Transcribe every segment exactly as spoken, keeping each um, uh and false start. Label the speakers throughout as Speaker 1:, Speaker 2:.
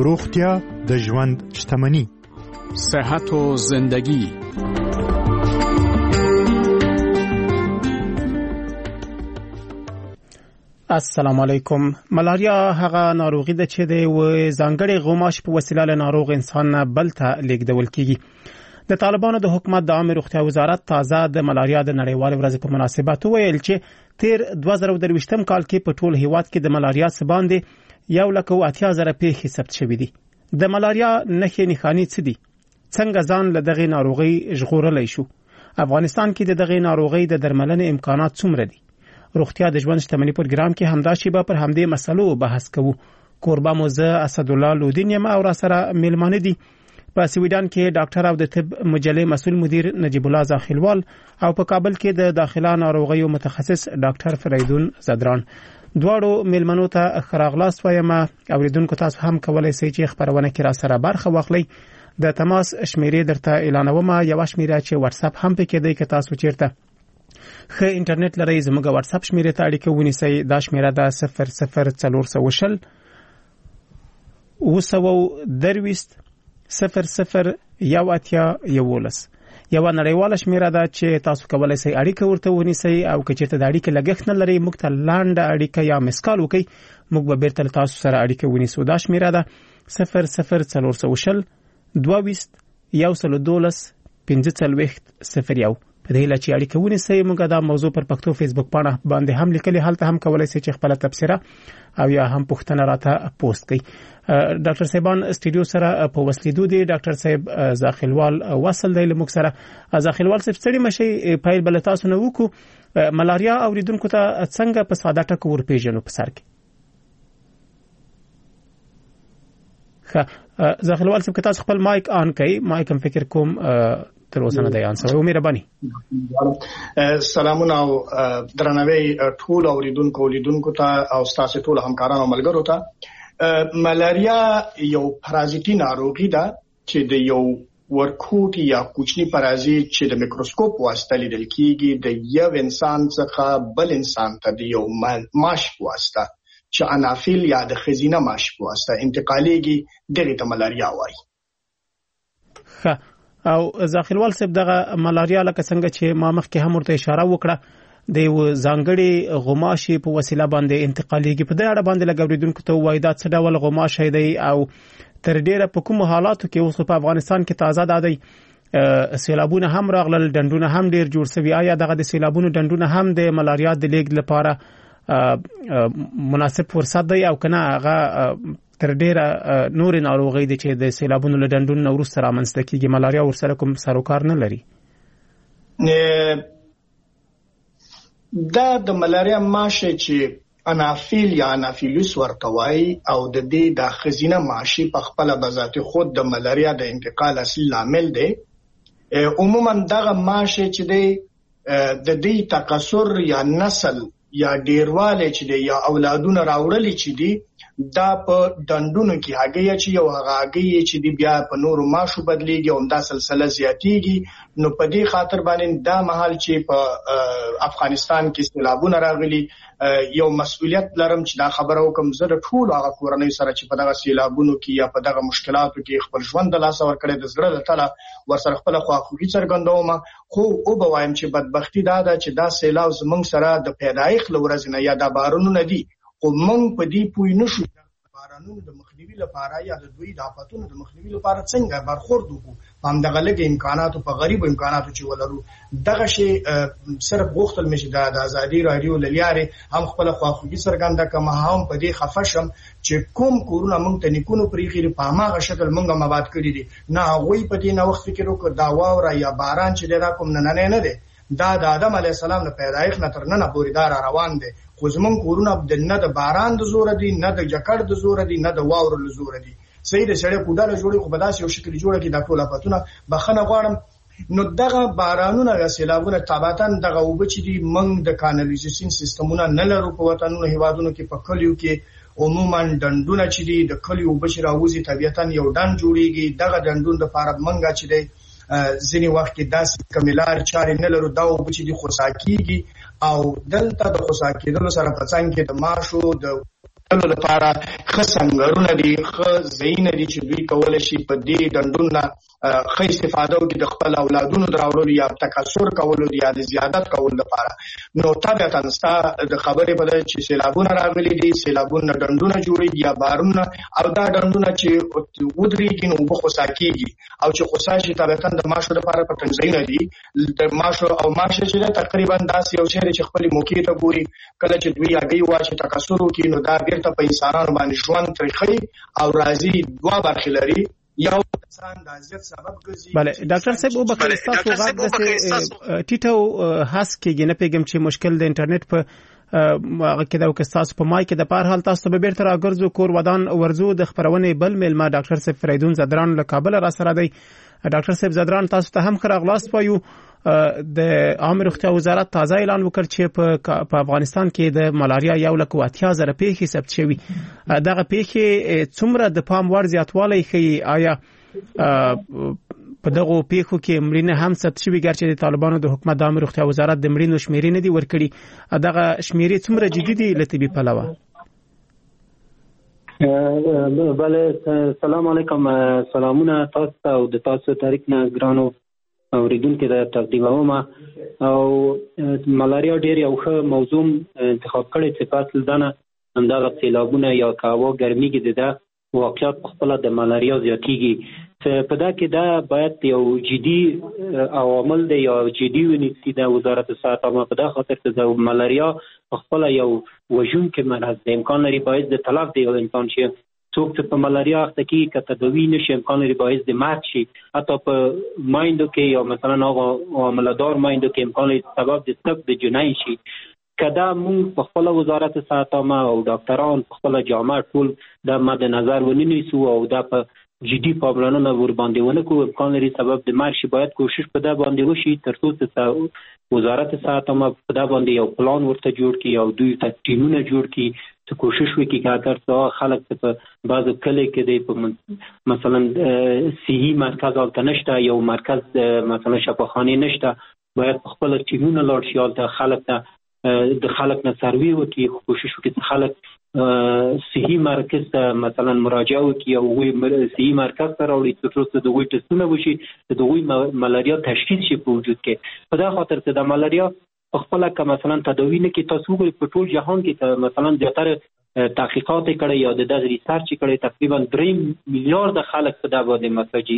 Speaker 1: روغتیا د ژوند شتمني.
Speaker 2: صحت و زندگی.
Speaker 3: السلام علیکم. ملاریا هغه ناروغي ده چې د ځانګړي غوماش په وسیله له ناروغ انسان نه بل ته لیږدول کیږي. د طالبانو د حکومت د عامه روغتیا وزارت تازه د ملاریا د نړیوال ورځ په مناسبت ویل چې تیر دوه زره درویشتم کال کې په ټول هیواد کې د ملاریا سباندې یو لک او اتیا زره پیښې ثبت شوې دي. د ملاریا نښې نښانې څه دي؟ څنګه ځان له دغه ناروغي ژغورلی شو؟ افغانستان کې د دغه ناروغي د درملنې امکانات څومره دي؟ روغتیا د ژوند شتمني پروګرام کې همدا شیبه پر همدې مسلو بحث کوو. کوربه موزه اسدالله لودین یم او را سره میلمانه دي په سویډن کې ډاکټر او د طب مجلې مسؤل مدیر نجیب الله زاخیلوال او په کابل کې د داخله ناروغیو متخصص ډاکټر فریدون زدران. دواړو میلمنو ته ښه راغلاست وایم. اوریدونکو تاسو هم کولای شئ چې خبرونه کې را سره برخه واخلئ. د تماس شمیرې درته اعلانوم. یو شمیره چې واتس اپ هم پکې دی که تاسو چیرته ښه انټرنیټ لرئ زموږ واتس اپ شمیرې ته اړیکه ونیسئ. دا شمیره ده صفر صفر څلور سوه شل اوه سوه درویشت صفر صفر یو اتیا یولس. یوه نړیواله شمیره ده چې تاسو کولای شئ اړیکه ورته ونیسئ او که چېرته د اړیکې لګښت نه لرئ موږ ته لنډه اړیکه یا مسکال وکړئ، موږ به بیرته له تاسو سره اړیکه ونیسو. دا شمیره ده صفر صفر څلور سوه شل دوه ویشت یو سل دولس پنځه څلوېښت صفر یو. په دې لچې اړیکه ونیسئ. موږ دا موضوع پر پښتو فیسبوک پاڼه باندې هم لیکلي، هلته هم کولای شئ چې خپله تبصره او یا هم پوښتنه راته پوسټ کړئ. ډاکټر صاحبان استودیو سره په وسلیدو دي. ډاکټر صاحب زاخیلوال وصل دی له موږ سره. زاخیلوال صاحب ستړي مشئ، پیل بل تاسو نه وکړو. ملاریا اوریدونکو ته څنګه په ساده ټکو ورپېژنو په سر کې؟ ښه زاخیلوال صاحب که تاسو خپل مایک آن کړئ. مایک هم فکر کوم تر اوسه نه دی آن شوی. مهرباني.
Speaker 4: سلامونه او درناوی ټول اوریدونکو اولیدونکو ته او ستاسو ټول همکارانو ملګرو ته. ملاریا یو پرازیتي ناروغي ده چې د یو ورکوټ یا کوچني پرازیت چې د میکروسکوپ واسطه لیدل کیږي د یو انسان څخه بل انسان ته د یو ماش واسطه چې انافیل یا د خزینه ماش واسطه انتقالیږي، دغه ته ملاریا وایي.
Speaker 3: ښه او زاخیلوال صاحب دغه ملاریا لکه څنګه چې ما مخکې هم ورته اشاره وکړه د یو ځانګړي غوماشي په وسیله باندې انتقالیږي. په دې اړه باندې لږ اوریدونکو ته ووایئ دا څه ډول غوماشی دی او تر ډیره په کومو حالاتو کې اوس په افغانستان کې تازه دا دی سیلابونه هم راغلل، ډنډونه هم ډیر جوړ شوي. آیا دغه د سیلابونو ډنډونه هم د ملاریا د لیږد لپاره مناسب فرصت دی او کنه هغه تر ډیره نور ناروغي دي چې د سیلابونو له ډنډونو نه وروسته رامنځته کیږي ملاریا ورسره کوم سروکار نه لري؟
Speaker 4: دا د ملاریا ماشه چې انافیل یا انافیلوس ورته وایي او د دې د خزینه ماشي په خپل بذات خود د ملاریا د انتقال اصلي لامل دی. عموما دغه ماشه چې دی د دې تکثر یا نسل یا ډیرواله چې دی یا اولادونه راوړل چې دی دا په دندونو کې هغه چې یو هغه چې دی بیا په نورو ماشو بدلیږي او دا سلسله زیاتیږي. نو په دې خاطر باندې دا محل چې په افغانستان کې سیلابونه راغلي یو مسؤلیت لرم چې دا خبره وکم زه د ټول هغه کورنۍ سره چې په دغه سیلابونو کې یا په دغه مشکلاتو کې خپل ژوند د لاس ور کړی د زړه له تله ورسره خپل خواخوږي څرګندوم. خو او به وایم چې بدبختی دا ده چې دا سیلاب زمونږ سره د پیدایښت لورځ نه یا د بارونو دي، خو موږ په دې پوه نه شو بارانونو د مخنیوي لپاره یا د دوی د آفتونو د مخنیوي لپاره څنګه برخورد وکړو. هم دغه لږ امکاناتو په غریب امکاناتو چې ولرو دغه شی صرف غوښتل مې چې د ازادي رادیو للیارې هم خپل خواخوږي څرګنده کړم، هم په دې خفه شم چې کوم کورونه موږ ته نیکونو پرېښي په هماغه شکل موږ هم آباد کړي دي. نه هغوی په دې نوښت فکر وکړ دا واوره یا باران چې دی دا کوم نننی نه دی، دا د آدم علیه السلام د پیدایښت نه تر ننه پورې دا را روان دی. خو زمونږ کورونه نه د باران د زوره دي، نه د جکړ د زوره دي، نه د واورو له زوره دي. صحیح د سړی کوډاله جوړي خو په داسې یو شکل جوړه کې دا ټول آفتونه بخښنه غواړم. نو دغه بارانونه یا سیلابونه طبعاً دغه اوبه چې دي موږ د کانالیزیشن سیستمونه نه لرو په وطنونو هیوادونو کې. په کلیو کې عموما ډنډونه چې دي د کلیو اوبه چې راوځي طبیعتاً یو ډنډ جوړیږي. دغه ډنډون دپاره موږ چې دی ځینې وخت کې داسې کومې لارې چارې نه لرو، دا اوبه چې دي خوسا کېږي او دلته د خوسا کېدلو سره په څنګ کې د ماشو د ټولو لپاره ښه سنګرونه دي، ښه ځایونه دي چې دوی کولی شي په دې ډنډونو نه ښه استفاده وکړي د خپل اولادونو د راوړلو یا تکثر کولو یا د زیادت کولو لپاره. نو طبیعتا ستا د خبرې په ده چې سیلابونه راغلي دي، سیلابونه ډنډونه جوړېږي یا بارونه، او دا ډنډونه چې ودرېږي نو اوبه خوسا کېږي، او چې خوسا شي طبیعتا د ماشو لپاره پټنځایونه دي د ماشو، او ماشه چې ده تقریبا داسې یو شی دی چې خپلې موقع ته ګوري، کله چې دوی هګۍ واچي تکثر وکړي نو دا بیرته په انسانانو باندې ژوند تریخوي او راځي دوه برخې لري. یو انسان د اذیت سبب ګرځي.
Speaker 3: بله ډاکټر صاحب وبخښئ ستاسو غږ داسې ټیټه او هس کېږي، نه پوهېږم چې مشکل د انټرنیټ په هغه کې ده او که ستاسو په مایک کې ده. په هر حال تاسو ته به بیرته راګرځو. کور ودان ورځو د خپرونې بل میلمه ډاکټر صاحب فریدون زدران له کابل را سره دی. ډاکټر صاحب زدران تاسو ته هم ښه راغلاست وایو. د عامه روغتیا وزارت تازه اعلان وکړ چې په افغانستان کې د ملاریا یو لک او اتیا زره پیښې ثبت شوي. دغه پیښې څومره د پام وړ زیاتوالی ښیي؟ آیا په دغو پیښو کې مړینه هم ثبت شوي ګرچې د طالبانو د حکومت د عامه روغتیا وزارت د مړینو شمیرې نه دي ورکړي؟ دغه شمیرې څومره جدي دي له طبي پلوه؟
Speaker 5: بله سلام علیکم، سلامونه تاسو ته او د تاسو تاریخ نه ګرانو اوریدونکو ته تقدیموم. او ملاریا ډېر یو ښه موضوع انتخاب کړی چې فصل دانه همدغه سیلابونه یا هوا ګرمیږي د واقعیت خپله د ملاریا زیاتېږي. په دا کې دا باید یو جدي عوامل دی یا جدي ونیسي د وزارت صحت عامه، په دا خاطر چې د ملاریا خپله یو وژونکی مرض دی، امکان لري باعث د تلف دی یو انسان شي. څوک چې په ملاریا اخته کېږي که تداوي نه شي امکان لري باعث د مرګ شي. حتی په مایندو کې یا مثلا هغه عاملهدار مایندو کې امکان لري سبب د سب د جنایي شي. که دا مونږ په خپله وزارت صحت عامه او ډاکټران په خپله جامعه ټول دا مد نظر ونیسو او دا په جدي پاملرنه ور باندې ونه کړو امکان لري سبب د مرګ شي. باید کوشش په دا باندې وشي تر څو چې وزارت صحت عامه په دا باندې یو پلان ورته جوړ کړي او دوی ته ټیمونه جوړ کړي چې کوشش وکړي که اگر څه خلک په بعضو کلی کې دی په مثلا صحي مرکز هلته نشته، یو مرکز مثلا شفاخانې نشته، باید په خپله ټیمونه لاړ شي هلته خلک ته د خلک نه سروې وکړي، کوشش وکړي چې خلک صحي مرکز ته مثلا مراجعه وکړي او هغوی صحي مرکز ته راوړي تر څو چې د هغوی ټسټونه وشي د هغوی ملاریا تشخیص شي په وجود کې. په دا خاطر چې د ملاریا په خپله که مثلا تداوي نه کړي، تاسو وګورئ په ټول جهان کې که مثلا زیاتره تحقیقات یې کړی یا د دغه ریسرچ یې کړی، تقریبا درې میلیارده خلک په دا باندې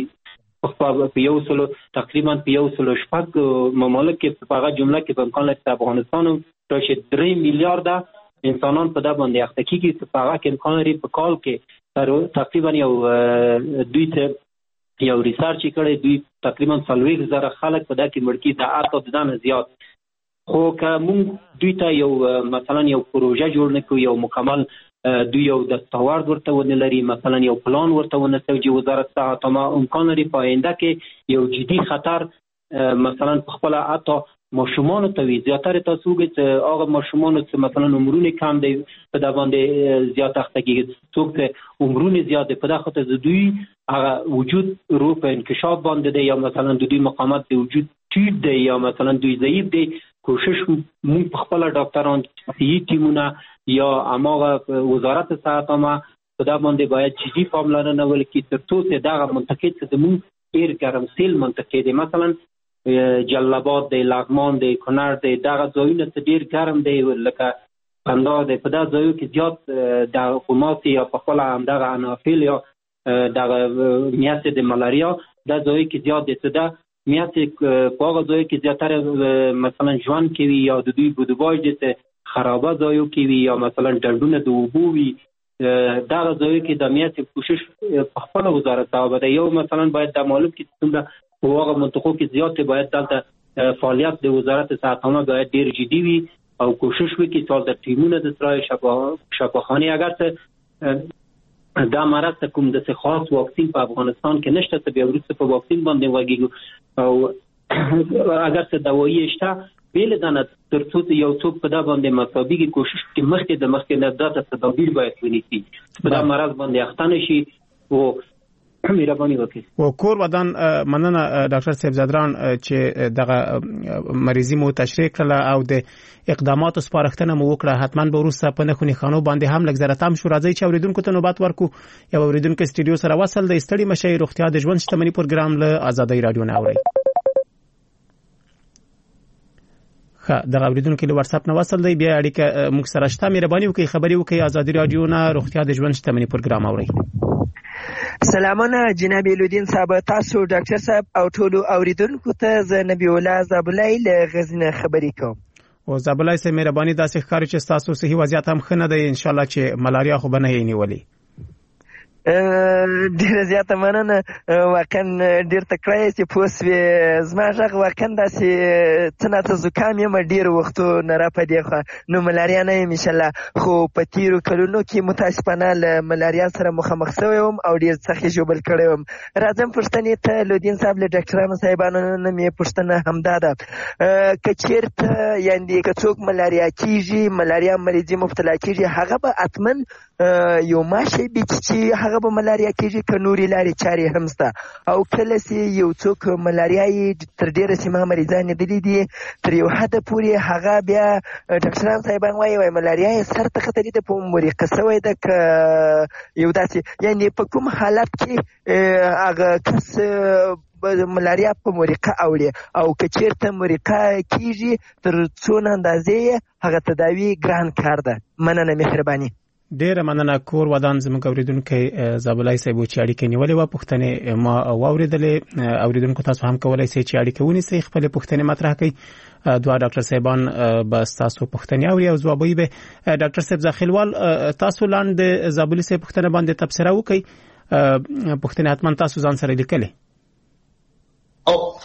Speaker 5: مساجي په یو سلو تقریبا په یو سلو شپږ ممالک کې په هغه جمله کې په امکان لري چې افغانستان هم راشي درې میلیارده انسانان په دا باندې اخته کېږي چې په هغه کې امکان لري په کال کې تقریبا یو دوی ته یو ریسرچ یې کړی، دوی تقریبا څلوېښت زره خلک په دا کې مړ کېږي، د هر څه نه زیات. خو که موږ دوی ته یو مثلا یو پروژه جوړ نه کړو، یو مکمل دوی یو دستاورد ورته ونه لري، مثلا یو پلان ورته ونه سوجي وزارت صحت عامه، امکان لري په آینده کې یو جدي خطر مثلا په خپله حتی ماشومانو ته وي. زیاتره تاسو وګورئ چې هغه ماشومانو چې مثلا عمرونه کم دی په دا باندې زیات اخته کېږي، څوک چې عمرونه زیات دی په دا خاطر د دوی هغه وجود روح په انکشاف باندې دی یا مثلا د دوی مقاومت د وجود ټیټ دی یا مثلا دوی ضعیف دی. کوشش مونږ په خپله ډاکټران صحي ټیمونه یا هماغه وزارت صحت عامه په دا باندې باید جدي پاملرنه وکړي تر څو چې دغه منطقې چې زموږ ډېر ګرمسیل منطقې دی، مثلا جلالاباد دی، لغمان دی، کنړ دی، دغه ځایونه چې ډېر ګرم دی لکه قندهار دی، په دغه ځایو کې زیات د قماسي یا په خپله همدغه انافیل یا دغه میاشتې د ملاریا دا ځایو کې زیات دی چې دا میاشتې په هغه ځایو کې زیاتره مثلا ژوند کوي یا د دوی بودباج دی چې خرابه ځایو کې وي یا مثلا ډنډونه د اوبو وي، دغه ځایو کې د میاشتې کوشش په خپله وزارت صاحب دی یو مثلا باید دا معلوم کړي چې څومره په هغه منطقو کې زیات باید دلته فعالیت د وزارت صحت عامه باید ډېر جدي وي او کوشش وکړي چې هلته ټیمونه د سرای شفاخانې اگر څه دا مرض ته کوم داسې خاص واکسین په افغانستان کې نشته چې بیا وروسته په واکسین باندې وغږېږو او اگر څه دوایي شته بېله دا نه تر څو چې یو څوک په دا باندې مصابېږي کوشش وکړي مخکې د مخکې نه دا ته تدابیر باید ونیسي په دا مرض باندې اخته نه شي. او مهرباني وکړي.
Speaker 3: و کور ودان مننه ډاکټر صاحب زادران چې دغه مریضي مو تشریح کړله او د اقداماتو سپارښتنه مو وکړه. حتمان به وروسته په نښو نښانو باندې هم لږ زره تام شو. راځي چې اوریدونکو ته نوبت ورکو. یو اوریدونکو استډیو سره وصل د ستړي مشي روغتیا د ژوند شتمنۍ پروګرام له آزادۍ رادیو نه اوري. ښه دغه اوریدونکو له واتس اپ نه وصل دی. بیا اړیکه موږ سره شته. مهرباني وکړئ خبري وکړئ. آزادۍ رادیو نه روغتیا د ژوند شتمنۍ پروګرام اوري.
Speaker 6: سلامونه جناب الودین صاحب، تاسو ډاکټر صاحب او ټولو اوریدونکو ته زه نبی الله زابلای له غزنه خبرې کوم.
Speaker 3: او زابلای سه مهرباني داسې ښکاري چې تاسو صحي وضعیت هم ښه نه دی. ان شاء الله چې ملاریا خو به نه یې نیولې.
Speaker 6: ډیره زیاته مننه. واقعا ډیر تکړه چې پوسوي زما ژغ واقعا داسې څه ناته زکام یم ډیر وختو نه را پدې خو نو ملاریا نه یم ان شاء الله. خو په تیرو کلونو کې متاسفانه له ملاریا سره مخامخ شوی وم او ډیر سخت ژوبل کړی وم. راځم پوښتنې ته لودین صاحب له ډاکټرانو صاحبانو نه مې پوښتنه همدا ده که چیرته یعنې که څوک ملاریا کیږي، ملاریا مریضي مبتلا کیږي، هغه به حتما یو ماشي چې هغه به ملاریا کیږي که نورې لارې چارې هم شته؟ او کله چې یو څوک ملاریا یې تر ډېره سیمه مریضان لیدلي دي تر یو حده پورې هغه بیا ډاکټران صاحبان وایي وایي ملاریا یې سر ته ختلې ده په مریقه شوی ده که یو داسې یعنې په کوم حالت کې هغه کس ملاریا په مریقه اوړي او که چېرته مریقه کیږي تر څونه اندازې هغه تداوي ګران کار ده. مننه مهرباني.
Speaker 3: ډیره مننه. کور ودان زموږ اوریدونکو زابلای صاحب چې اړیکې نیولې و پوښتنې ما واوریدلې. اوریدونکو تاسو هم کولای شئ چې اړیکه ونیسئ خپل پوښتنې مطرح کړئ. دوه ډاکټر صاحبان به تاسو پوښتنې اوري او ځوابوي به. ډاکټر صاحب ځخیلوال تاسو لاندې زابلي صاحب پوښتنه باندې تبصره وکړئ. پوښتنې حتما تاسو ځان سره لیکلې.
Speaker 4: او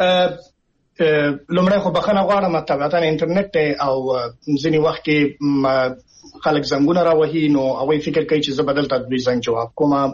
Speaker 4: لومړی خو بخښنه غواړم طبعا انټرنیټ او ځینې وخت کې خلک زنګونه راوهي نو هغه فکر کوي چې زه بدل ته دوی زنګ جواب کوم.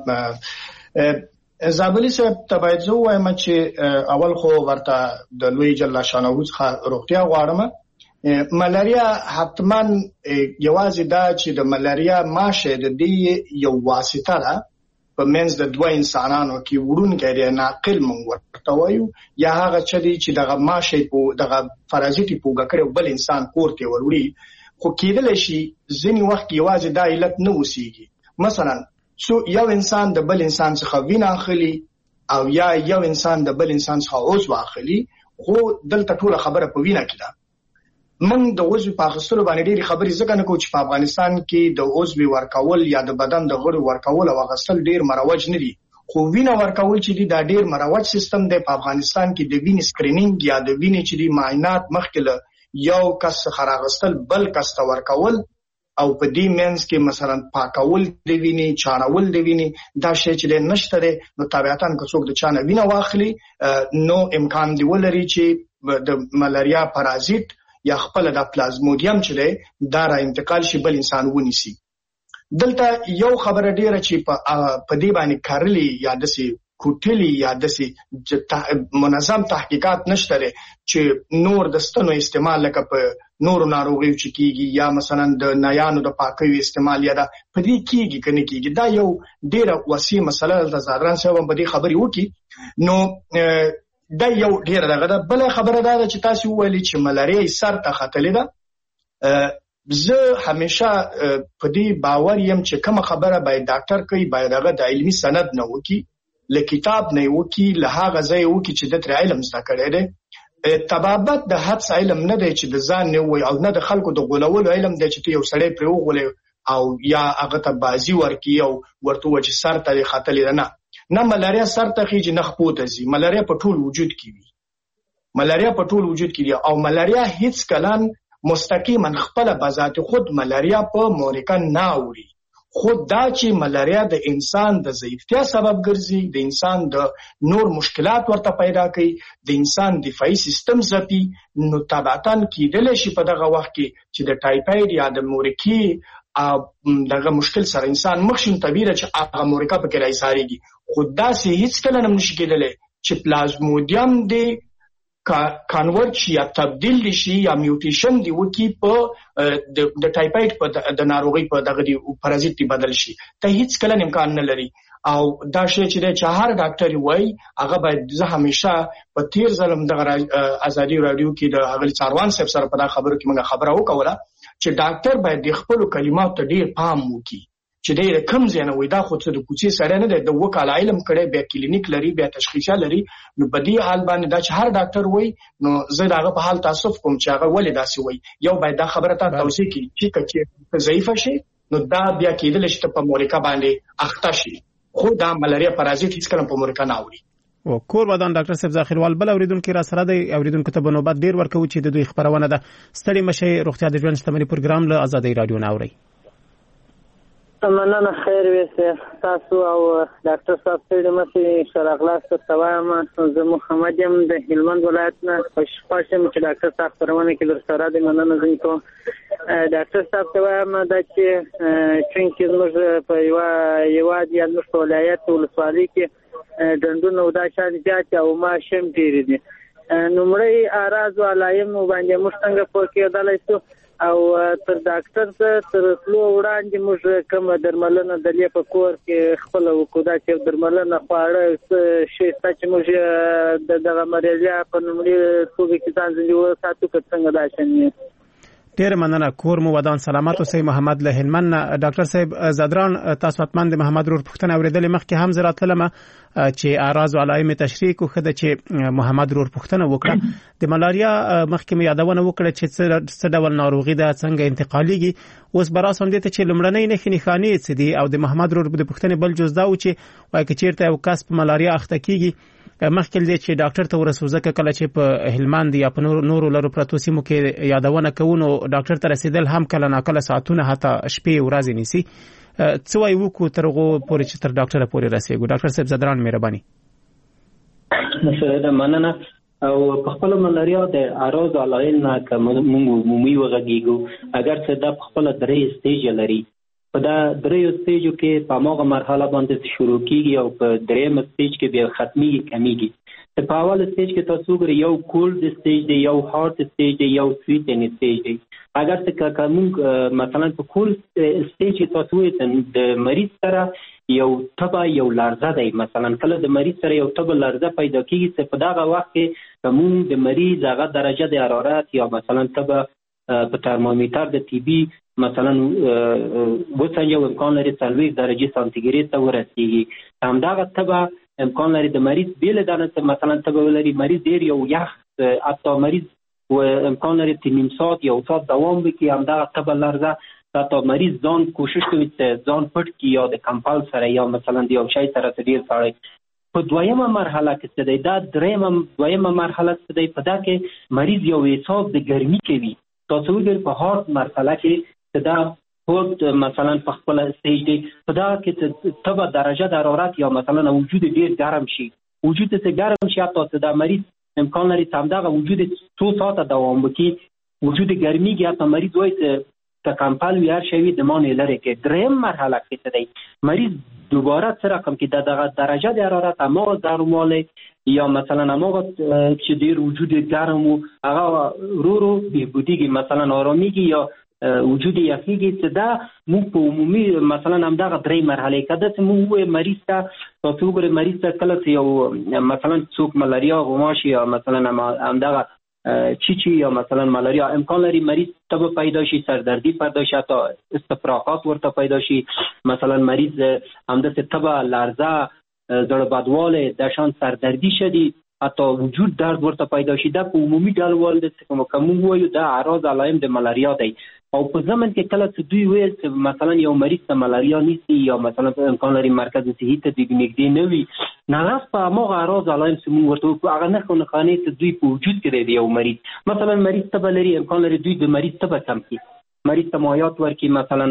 Speaker 4: زابلي صاحب ته باید زه وایم چې اول خو ورته د لوی جل شانه څخه روغتیا غواړم. ملاریا حتما یوازې دا چې د ملاریا ماشه د دې یو واسطه ده په منځ د دوه انسانانو کې ورونکي دی ناقل مونږ ورته وایو یا هغه چې دغه ماشه په دغه پارازیټي پوګه کړو بل انسان کور ته وروړي. خو کېدل شي ځینې وخت یوازې دا علت نه اوسېږي. مثلا څو یو انسان د بل انسان څخه وینه اخلي او یا یو انسان د بل انسان څخه عضو اخلي. خو دلته ټوله خبره په وینه کې ده. موږ د عضو په اخیستلو باندې ډېرې خبرې ځکه نه کوو چې په افغانستان کې د عضو ورکول یا د بدن د غړو ورکول او اخیستل ډېر مروج نه دي. خو وینه ورکول چې دي دا ډېر مروج سیستم دی په افغانستان کې. د وینې سکرینینګ یا د وینې چې دي معاینات مخکې له یو کس څخه راغستل بل کس ته ورکول او په دې منځ کې مثلا پاکول د وینې چاڼول د وینې دا شی چې نشته دی نو طبیعتاً که څوک د چا نه وینه واخلي نو امکان دی ولري چې د ملاریا پارازیت یا خپل د پلازمودیم چې دی دا را انتقال شي بل انسان ونیسي. دلته یو خبره ډیره چې په دې باندې کارلی یا دسي کوټلی یا دسي منظم تحقیقات نشته لري چې نور د ستنو استعمال لکه په نور ناروغیو چې کیږي یا مثلا د نایانو د پاکوي استعمال یا د پدې کیږي کنه کیږي. دا یو ډیره وسیع مسله د زادران صاحب په دې خبري وکي. نو دا یو ډیره دغه ده. بل خبره ده چې تاسو ویلي چې ملاریا سر ته خطلې ده. زه همیشه په دې باور یم چې کوم خبره باید ډاکټر کوي باید هغه د علمي سند نه وکي له کتاب نه وکي له هغه ځای وکي چې د تر علم زده کړی دی. طبابت د حدس علم نه دی چې د ځان نه وي او نه د خلکو د غولولو علم دی چې یو سړی پرې وغولي او یا هغه ته بازي ورکی او ورته و چې سر ته خطلې نه. نه ملاریا سر ته خيږي نه خپوته زی. ملاریا په ټول وجود کې وي. ملاریا په ټول وجود کې دی او ملاریا هیڅ کلان مستقیما خپل بذات خود ملاریا په مورکه نه اوري. خود دا چې ملاریا د انسان د ضعیفتیا سبب ګرځي، د انسان د نور مشکلات ورته پیدا کوي، د انسان دفاعي سیستم ځپي. نو طبعاً کېدلی شي په دغه وخت کې چې د ټایفاید یا د مورکي دغه مشکل سره انسان مخ شي طبیعي چې هغه مورکه پکې راځي. خو داسې هیڅ کله نه نشي کېدلی چې پلازمودیم دی کانورټ شي یا تبدیل شي یا میوټیشن دی وکي په د ټایفاید په د ناروغي په دغه دی پارازیت بدل شي. ته هیڅ کله امکان نه لري. او دا شی چې د چهار ډاکټر وای هغه باید زه همیشه په تیر ځلم د ازادي رادیو کې د هغه څاروان صاحب سره په دا خبرو کې موږ خبره وکوله چې ډاکټر باید د خپل کلماتو ته ډیر پام وکړي چې ډیر کم ځنه وای دا خو څه د کوڅې سره نه د وکاله علم کړي بیا کلینیک لري بیا تشخیص لري نو په دې حال باندې دا چې هر ډاکټر وای نو زه داغه په حال تاسف کوم چې هغه ولې داسې وای یو باید دا خبره ته توضیح کړي چې کچې ضعیف شي نو دا بیا کېدل چې په مولکه باندې اخته شي خو دا ملاریا پارازیت هیڅ کله په مولکه نه اوري
Speaker 3: او کور ودان ډاکټر صاحب ذخیروال بل اوریدونکو را سره دی اوریدونکو ته بنوبت ډیر ورکو چې د دوی خبرونه ده ستړي مشه روغتیا د ژوند شتمنۍ پروګرام له ازادي رادیو نه اوري
Speaker 7: مننه خیر وسه تاسو او ډاکټر صاحب ستړي مشه شراغلاس ته وایم زه محمد يم د هلمند ولایت نه خوشحالم چې ډاکټر صاحب پرونه کې در سره دی مننه زه کوم ډاکټر صاحب ته وایم دا چې څنګه موږ په یو یو د یادمشت ولایت ولسوالۍ کې دندونه او دا شان زیات او ما شم ډیر دي نمړی اراز ولایم باندې مشتنګ پوکې دلای شو او تر ډاکټر ته تر لو وړاندې موږ کوم درملنه د لې په کور کې خپل وکړه چې درملنه خواړه شي چې موږ د دغه مریضیا په نمړي توګه کې ځان ځنیو ساتو څنګه دا شنه
Speaker 3: ډیر مننه کور مو ودان سلامات اوسئ محمد له هلمند ډاکټر صاحب زادران تاسو اتمن د محمد رور پښتنه اوریدل مخکې هم زرات لمه چې اراز علائم تشریح کو خده چې محمد رور پښتنه وکړه د ملاریا مخکې مې یادونه وکړه چې څه ډول ناروغي ده څنګه انتقالیږي اوس براس هم دي چې لمړنۍ نه خنيخاني څه دي او د محمد رور د پښتنه بل جز دا و چې وای کې چیرته یو کس په ملاریا اخته کیږي مخکې دې چې ډاکټر ته ورسوځه کله چې په هلمند یا په نور نورو لرو پرتو سیمو کې یادونه کوونو ډاکټر ته رسیدل هم کله ناکله ساعتونه حتی شپې ورځې نیسي څه وایي وکړو تر هغه پورې چې تر ډاکټر پورې رسیږو ډاکټر صاحب زدران مهرباني
Speaker 5: نشه مننه او په خپل ملاریا د اراز علائم نه کوم عمومي وغږیږو اگر څه د خپل درې سټیج لري په دا دریو سټیجو کې په موغه مرحله باندې شروع کیږي او په دریم سټیج کې به ختمي کمیږي په اول سټیج کې تاسو ګورئ یو کولډ سټیج دی یو هارت سټیج دی یو سویټ ان سټیج دی اگر څه کوم مثلا په کولډ سټیج کې تاسو د مریض سره یو تبا یو لارزه دی مثلا کله د مریض سره یو تبا لارزه پیدا کیږي چې په دغه وخت کې کوم د مریض هغه درجه د حرارت یا مثلا تبا په ترمامیتر د ټي بي مثلا وڅنګه امکان لري څلوېښت درجه سانتیګریډ ته ورسیږي همدغه تبا امکان لري د مریض بیل دانه مثلا تبا ولري مریض ډیر یو یخ حتی مریض و امکان لري چې نیم ساعت یو ساعت دوام وکړي همدغه تبا لرزه حتی مریض ځان کوشش کوي چې ځان پټ کړي یا د کمپل سره یا مثلا د یو شی سره ډیر ساړی په دویمه مرحله کې څه دی دا دریمه دویمه مرحله څه دی په دا کې مریض یو احساس د ګرمي کوي تاسو وګورئ په هارت مرحله کې دا خود مثلا په خپل سټیج دی په دا کې تبه درجه د حرارت یا مثلا وجود ډیر ګرم شي وجود ته ګرم شي تاسو دا مریض امکان لري چې همدغه وجود څو ساعته دوام وکړي وجود ګرمي کې تا مریض وایي چې کمپل ویار شوی د مانې لري کې دریم مرحله کې څه دی مریض دوباره څه رقم کې د درجه د حرارت امو درماله یا مثلا امو چې ډیر وجود ګرم او هغه رو رو بهبودیږي مثلا آرامیږي یا وجود یخیږي چې دا موږ په عمومي مثلا همدغه درې مرحله کده چې موږ مریض ته تاسو ګورئ مریض ته کله چې یو مثلا څوک ملاریا غوماشي یا مثلا همدغه چیچی یا مثلا ملاریا امکان لري مریض تب پیدا شي سردردی پیدا شي تا استفراغات ورته پیدا شي مثلا مریض همدغه تب لرزه زړه بدواله د شان سردردی شدي حتی وجود درد ورته پیدا شي دا په عمومي ډول ول د کوم کوم وایو دا اعراض علائم د ملاریا دی او په زمن کې کله چې دوی ویل چې مثلا یو مریض ته ملاریا نیسي یا مثلا امکان لري مرکز صحي ته د نږدې نه وي نه په موغه اعراض علائم سمون ورته هغه نه خو نه خاني ته دوی په وجود کې دی یو مریض مثلا مریض ته بلري امکان لري دوی د مریض ته کم کی مریض ته مایات ورکی مثلا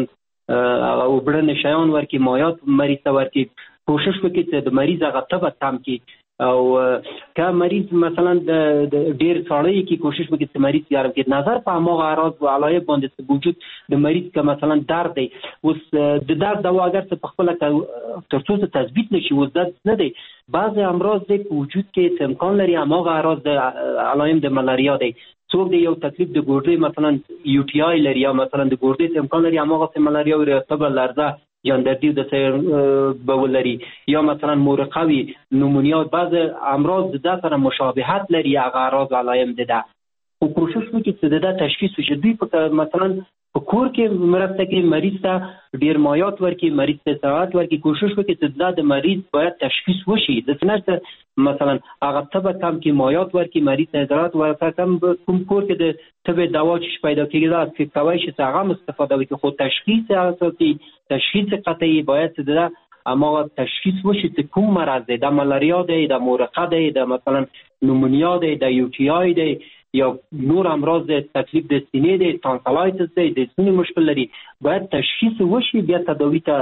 Speaker 5: او بړنه شیان ورکی مایات مریض ته ورکی کوشش وکړي چې د مریض هغه ته کم کی او که مریض مثلا د ډیر ساړی کی کوشش وکړي چې مریض یارم کې نظر په موغه اعراض او علایق باندې وجود د مریض که مثلا درد دی اوس د درد دوا اگر څه په خپل تر څو تثبیت نشي اوس درد نه دی بعض امراض د وجود کې امکان لري موغه اعراض د علائم د ملاریا دی څوک دی یو تکلیف د ګوردې مثلا یو ټي آی لري یا مثلا د ګوردې امکان لري موغه د ملاریا او تبه لرزه جاندردی د سر بولري یا مثلا مورقوي نمونیا بعض امراض د سره مشابهت لري هغه اعراض علایم ده او کوشش وکړي چې دا تشخیص وشي. دوی په مثلا په کور کې مرسته کې مریض ته ډیر مایات ورکړي، مریض ته ساعت ورکړي، کوشش وکړي چې دا د مریض باید تشخیص وشي. د څنګه مثلا هغه تبه کم کې مایات ورکړي، مریض ته اضرات ورکړي، کم کوم کور کې د تبه دوا چې پیدا کېږي دا چې کوي چې هغه استفاده وکړي. خو تشخیص اساسي تشخیص قطعي باید دا اما تشخیص وشي چې کوم مرض دی، د ملاریا دی، د مورقه دی، د مثلا نمونیا دی، د یو ټي آی دی یا نور امراض دی، تکلیف د سینې دی، تانسلایتس دی، د سینې مشکل لري، باید تشخیص وشي بیا تداوی ته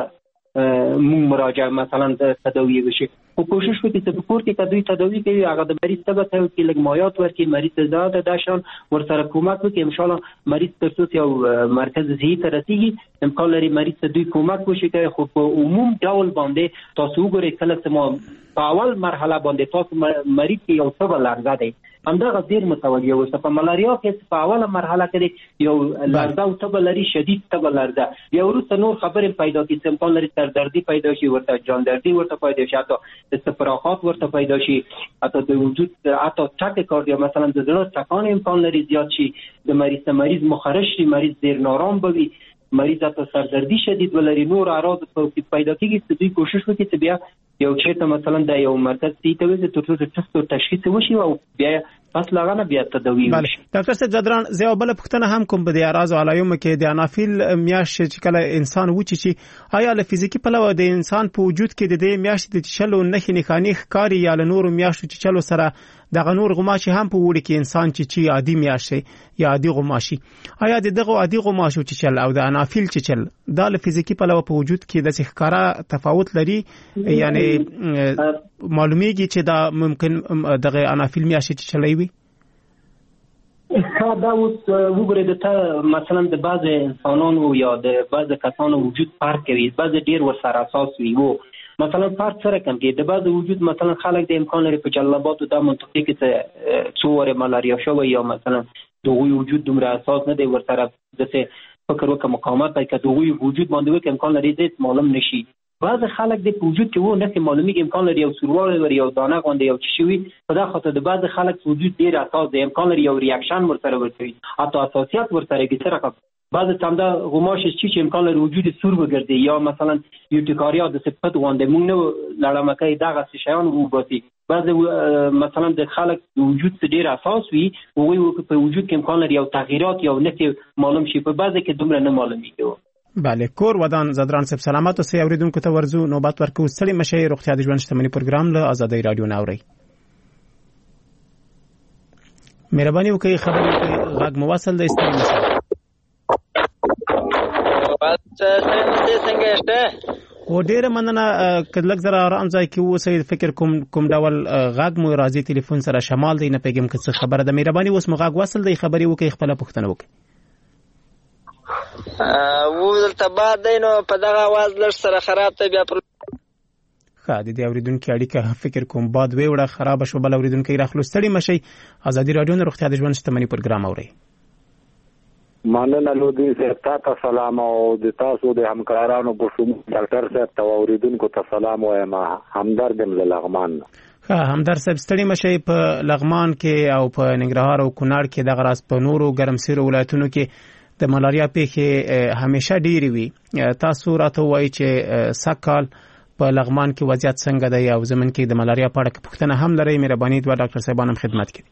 Speaker 5: مون مراجعه مثلا د تداوی وشي. او کوشش وکړي چې په کور کې تداوی تداوی کوي هغه د مریض ته به کې لږ مایات ورکړي، مریض ته زیاده داشان ورسره کومک وکړي. ان شاء الله مریض تر څو یو مرکز صحي ته رسیږي امکان لري مریض ته دوی کومک وشي کوي. خو په عموم ډول باندې تاسو وګورئ کله چې ما په اول مرحله باندې تاسو مریض کې یو څه لرزه دی همدغه ډیر متوجه اوسه. په ملاریا کې په اوله مرحله کې یو لرزه او تبه لري، شدید تبه لرزه، بیا وروسته نور خبرې پیدا کیږي، امکان لري سردردي پیدا شي، ورته جاندردي ورته پیدا شي، حتی استفراغات ورته پیدا شي، حتی د وجود حتی ټاکي کاردیا مثلا د زړه ټکان امکان لري زیات شي، د مریض مریض مخرج شي، مریض ډیر نارام بوي، مریض ته سردردي شدید ولري، نور اعراض پیدا کیږي. چې دوی کوشش وکړي چې بیا یو چیرته مثلا د یو مرکز تی ته وځي تر څو چې تشخیص وشي او بیا پس لاغه بیا تداوی وشي.
Speaker 3: ډاکټر صاحب جدران زه بل پختنه هم کوم به د اعراض علایم کې د انافیل میاش چې کله انسان وچی شي آیا له فزیکی په لور د انسان په وجود کې د دې میاش د چلو نخې نخانی ښکاری یا له نور میاش چې چلو سره د غنور غماشي هم په وړي کې انسان چې چې عادي میاشي یا عادي غماشي آیا د دغه عادي غماشو چې چل او د انافیل چې چل د له فزیکی په لور په وجود کې د ښکارا تفاوت لري یعنی معلومیږي چې دا ممکن دغه انافیل میاشي چې چلوي وي.
Speaker 5: دا اوس وګورئ د ته مثلا د بعض انسانانو یا د بعض کسانو وجود فرق کوي، بعض ډیر ورسره اساس وي وو مثلا فرق سره کم کې د بعض وجود مثلا خلک د امکان لري په جلباتو د منطقې کې څوره ملاریا شوی یا مثلا دغه وجود دومره اساس نه دی ورسره د فکر وکړه مقاومت پای کده وی وجود باندې وکړ امکان لري دې معلوم نشي. بعض خلک د وجود کې وو نه معلومي امکان لري یو سروال لري یو دانه غونډه یو شوی په دا خاطر د بعض خلک وجود ډیر اساس دی امکان لري یو ریاکشن ورسره ورکوي حتی اساسیات ورسره کې سره بعض تمدا غماش چې امکان لري وجود سور وګرځي یا مثلا یوټیکاریا د صفت غونډه مونږ نه لړمه کوي دغه شیان وو باسي. بعض مثلا د خلک وجود ډیر اساس وي او وي په وجود کې امکان لري یو تغییرات یو نه معلوم شي په بعض کې دومره نه معلومیږي.
Speaker 3: بله کور ودان زدران صاحب سلامات او سي اوریدونکو ته ورزو نوبت ورکو ستړي مشه روغتیا د ژوند شتمنۍ پروګرام له آزادۍ رادیو ناوري مهرباني وکړئ خبرې کوي غږ مواصل د استعمال مشه
Speaker 6: څنګه شته
Speaker 3: و ډیره مننه کله زره آرام ځای کې وسید فکر کوم کوم ډول غږ مو راځي ټلیفون سره شمال دی نه پیغام کې خبره د مهرباني اوس مو غږ وصل دی خبرې وکړئ خپل پوښتنه وکړئ.
Speaker 6: و دلته بعد دینو په دغه आवाज لږ سره خراب ته بیا پر
Speaker 3: خاطر دی اوریدونکو اړیکه فکر کوم باد ویوړه خراب شو بل اوریدونکو راخلو ستړي مشي آزادۍ رادیو نه روغتیا د ژوند شتمنۍ پروګرام اوري.
Speaker 8: مننه لودي صاحب ته سلام او د تاسو د همکارانو په شمول ډاکټر صاحب ته اوریدونکو ته سلام وایم همدرد له لغمان.
Speaker 3: ها همدرد صاحب ستړي مشي په لغمان کې او په ننګرهار او کونړ کې د غراس په نورو ګرمسیرو ولایتونو کې د ملاریا پیښې همیشه ډېری وي. تاسو راته وایي چې سکهال په لغمان کې وضعیت څنګه دی او زمون کې د ملاریا په اړه پوښتنه هم لري مهرباني دوه ډاکټر صاحبان هم خدمت کوي.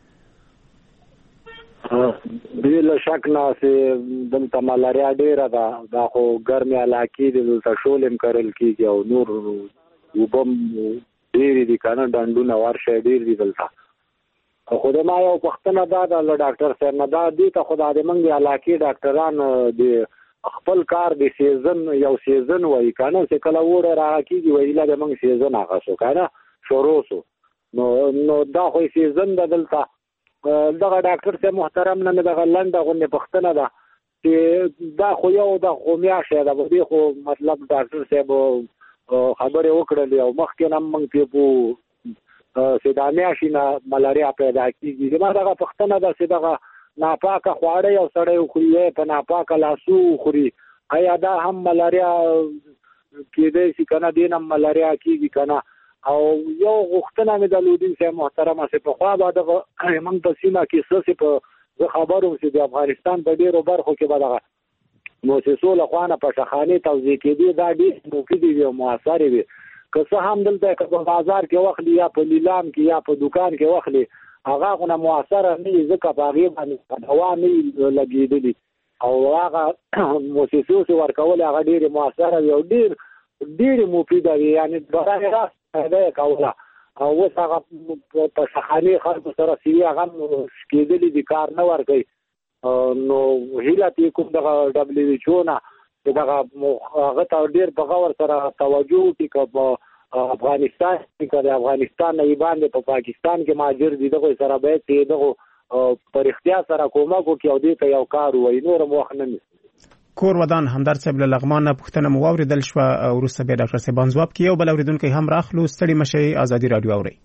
Speaker 8: بلا شک نه چې دلته ملاریا ډیره ده دا خو ګرمي علاقې دي دلته شولم کرل کیږي او نور وبم ډیری دي کنه ډنډونه ورشه ډیر دي دلته. خو د ما یو پښتنه دا د ډاکټر صاحب نه دا دي ته خدای دې موږ علاقې ډاکټران د خپل کار د سیزن یو سیزن وای کنه چې کله وړه راکېږي ویلا د موږ سیزن هغه شو کنه شروع سو نو نو دا خو سیزن د دلته دغه ډاکټر صاحب محترم نه دغه لنډه غونډه پښتنه ده چې دا خو یو د قومیا شه دا به خو مطلب ډاکټر صاحب خبره وکړلې او مخکې نن موږ په سیدامیا شینه ملاریا پیدا کیږي دا دغه پښتنه ده چې دغه ناپاکه خواړه یو سړی خوري په ناپاکه لاسو خوري آیا دا هم ملاریا کېدای شي کنه دین هم ملاریا کیږي کنه. او یو غوښتنه مې د لودین صاحب محترمه سي په خوا به دغه موږ په سیمه کې څه په خبرو چې د افغانستان په ډیرو برخو کې به دغه موسسو له خوا نه پټخانې توزیع کېدي دا ډېر مفیدې وي او مؤثرې وي. که څه هم دلته که په بازار کې واخلي یا په لیلام کې یا په دوکان کې واخلي هغه خو نه مؤثره نه وي ځکه په هغې باندې دوا نه وي لګېدلي او هغه موسسو چې ورکول هغه ډېرې مؤثره وي او ډېر ډېرې مفیده وي یعنې برای راست فایده یې کوله. او اوس هغه پټخانې خلکو سره سوي هغه هم کېدلي دي کار نه ورکوي. نو هیله تی کوم دغه دبلیو ایچ او نه دغه هغه ته ډېر په غور سره توجه وکړي که په افغانستان کې که د افغانستان نه یې باندې په پاکستان کې مهاجر دي دغو سره باید چې دغو په رښتیا سره کومک وکړي او دې ته یو کار ووایي نور هم وخت نه نیسي.
Speaker 3: کور ودان همدرد صاحب له لغمان نه پوښتنه مو واورېدل شوه وروسته بیا ډاکټر صاحبان ځواب کوي. یو بل اورېدونکی هم راخلو ستړي مه شئ ازادي راډیو اورئ.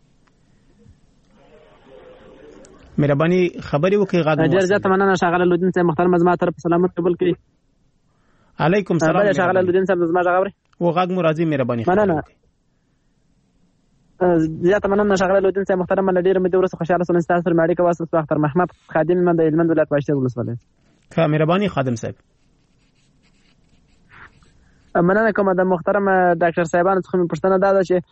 Speaker 3: مهرباني خبرې وکړئ غږ
Speaker 9: ډېر زیاته مننه ښاغلی لودین صاحب محترم زما طرف سلامت قبول کړي.
Speaker 3: علیکم سلام
Speaker 9: ښاغلی لودین صاحب زما غږ اورئ
Speaker 3: و غږ مو راځي مهرباني
Speaker 9: مننه زیاته مننه ښاغلی لودین صاحب محترم له ډېرې مودې وروسته خوشحاله شوم چې تاسو سره مې اړیکه واخیسته. اختر محمد خادم یم د هلمند ولایت پاشتر ولسوالۍ.
Speaker 3: ښه مهرباني خادم صاحب.
Speaker 9: مننه کوم د محترم ډاکټر صاحبانو څخه مې پوښتنه دا ده چې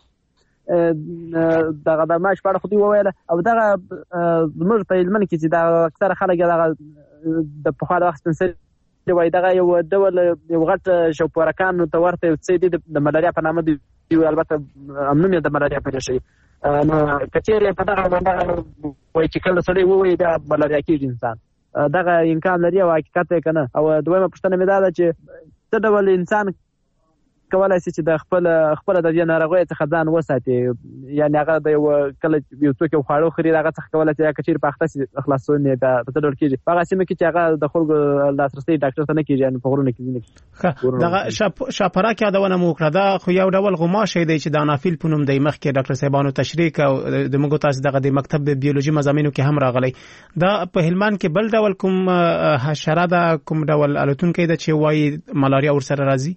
Speaker 9: دغه د ماش په اړه خو دوی وویله او دغه زموږ په هلمند کې چې دغه اکثره خلک دغه د پخوا د وخت سپین سرې وایي دغه یو ډول یو غټ شوپورکانو ته ورته یو څه دي د ملاریا په نامه دي البته نوم یې د ملاریا پیدا شوي. نو که چېرې په دغه باندې وایي چې کله سړی ووایي بیا ملاریا کېږي انسان دغه امکان لري او حقیقت یې که نه. او دویمه پوښتنه مې دا ده چې څه ډول انسان کولای شي چې د خپل خپل د دې ناروغۍ څخه ځان وساتي یعنی هغه د یو کله یو څوک یو خواړه خوري هغه څخه کولای شي که چېرې په اخته شي خلاصون یې بیا په څه ډول کېږي په هغه سیمه کې چې هغه د خلکو لاسرسی ډاکټر ته نه کېږي یعنې په غرونو کې ځینې
Speaker 3: ښه دغه شاپراک یادونه مو وکړه دا خو یو ډول غوماشی دی چې د انافیل په نوم دی. مخکې ډاکټر صاحبانو تشریح او د موږ تاسو دغه د مکتب د بیولوژي مضامینو کې هم راغلی. دا په هلمند کې بل ډول کوم حشره ده کوم ډول الوتونکی ده چې وایي ملاریا ورسره راځي؟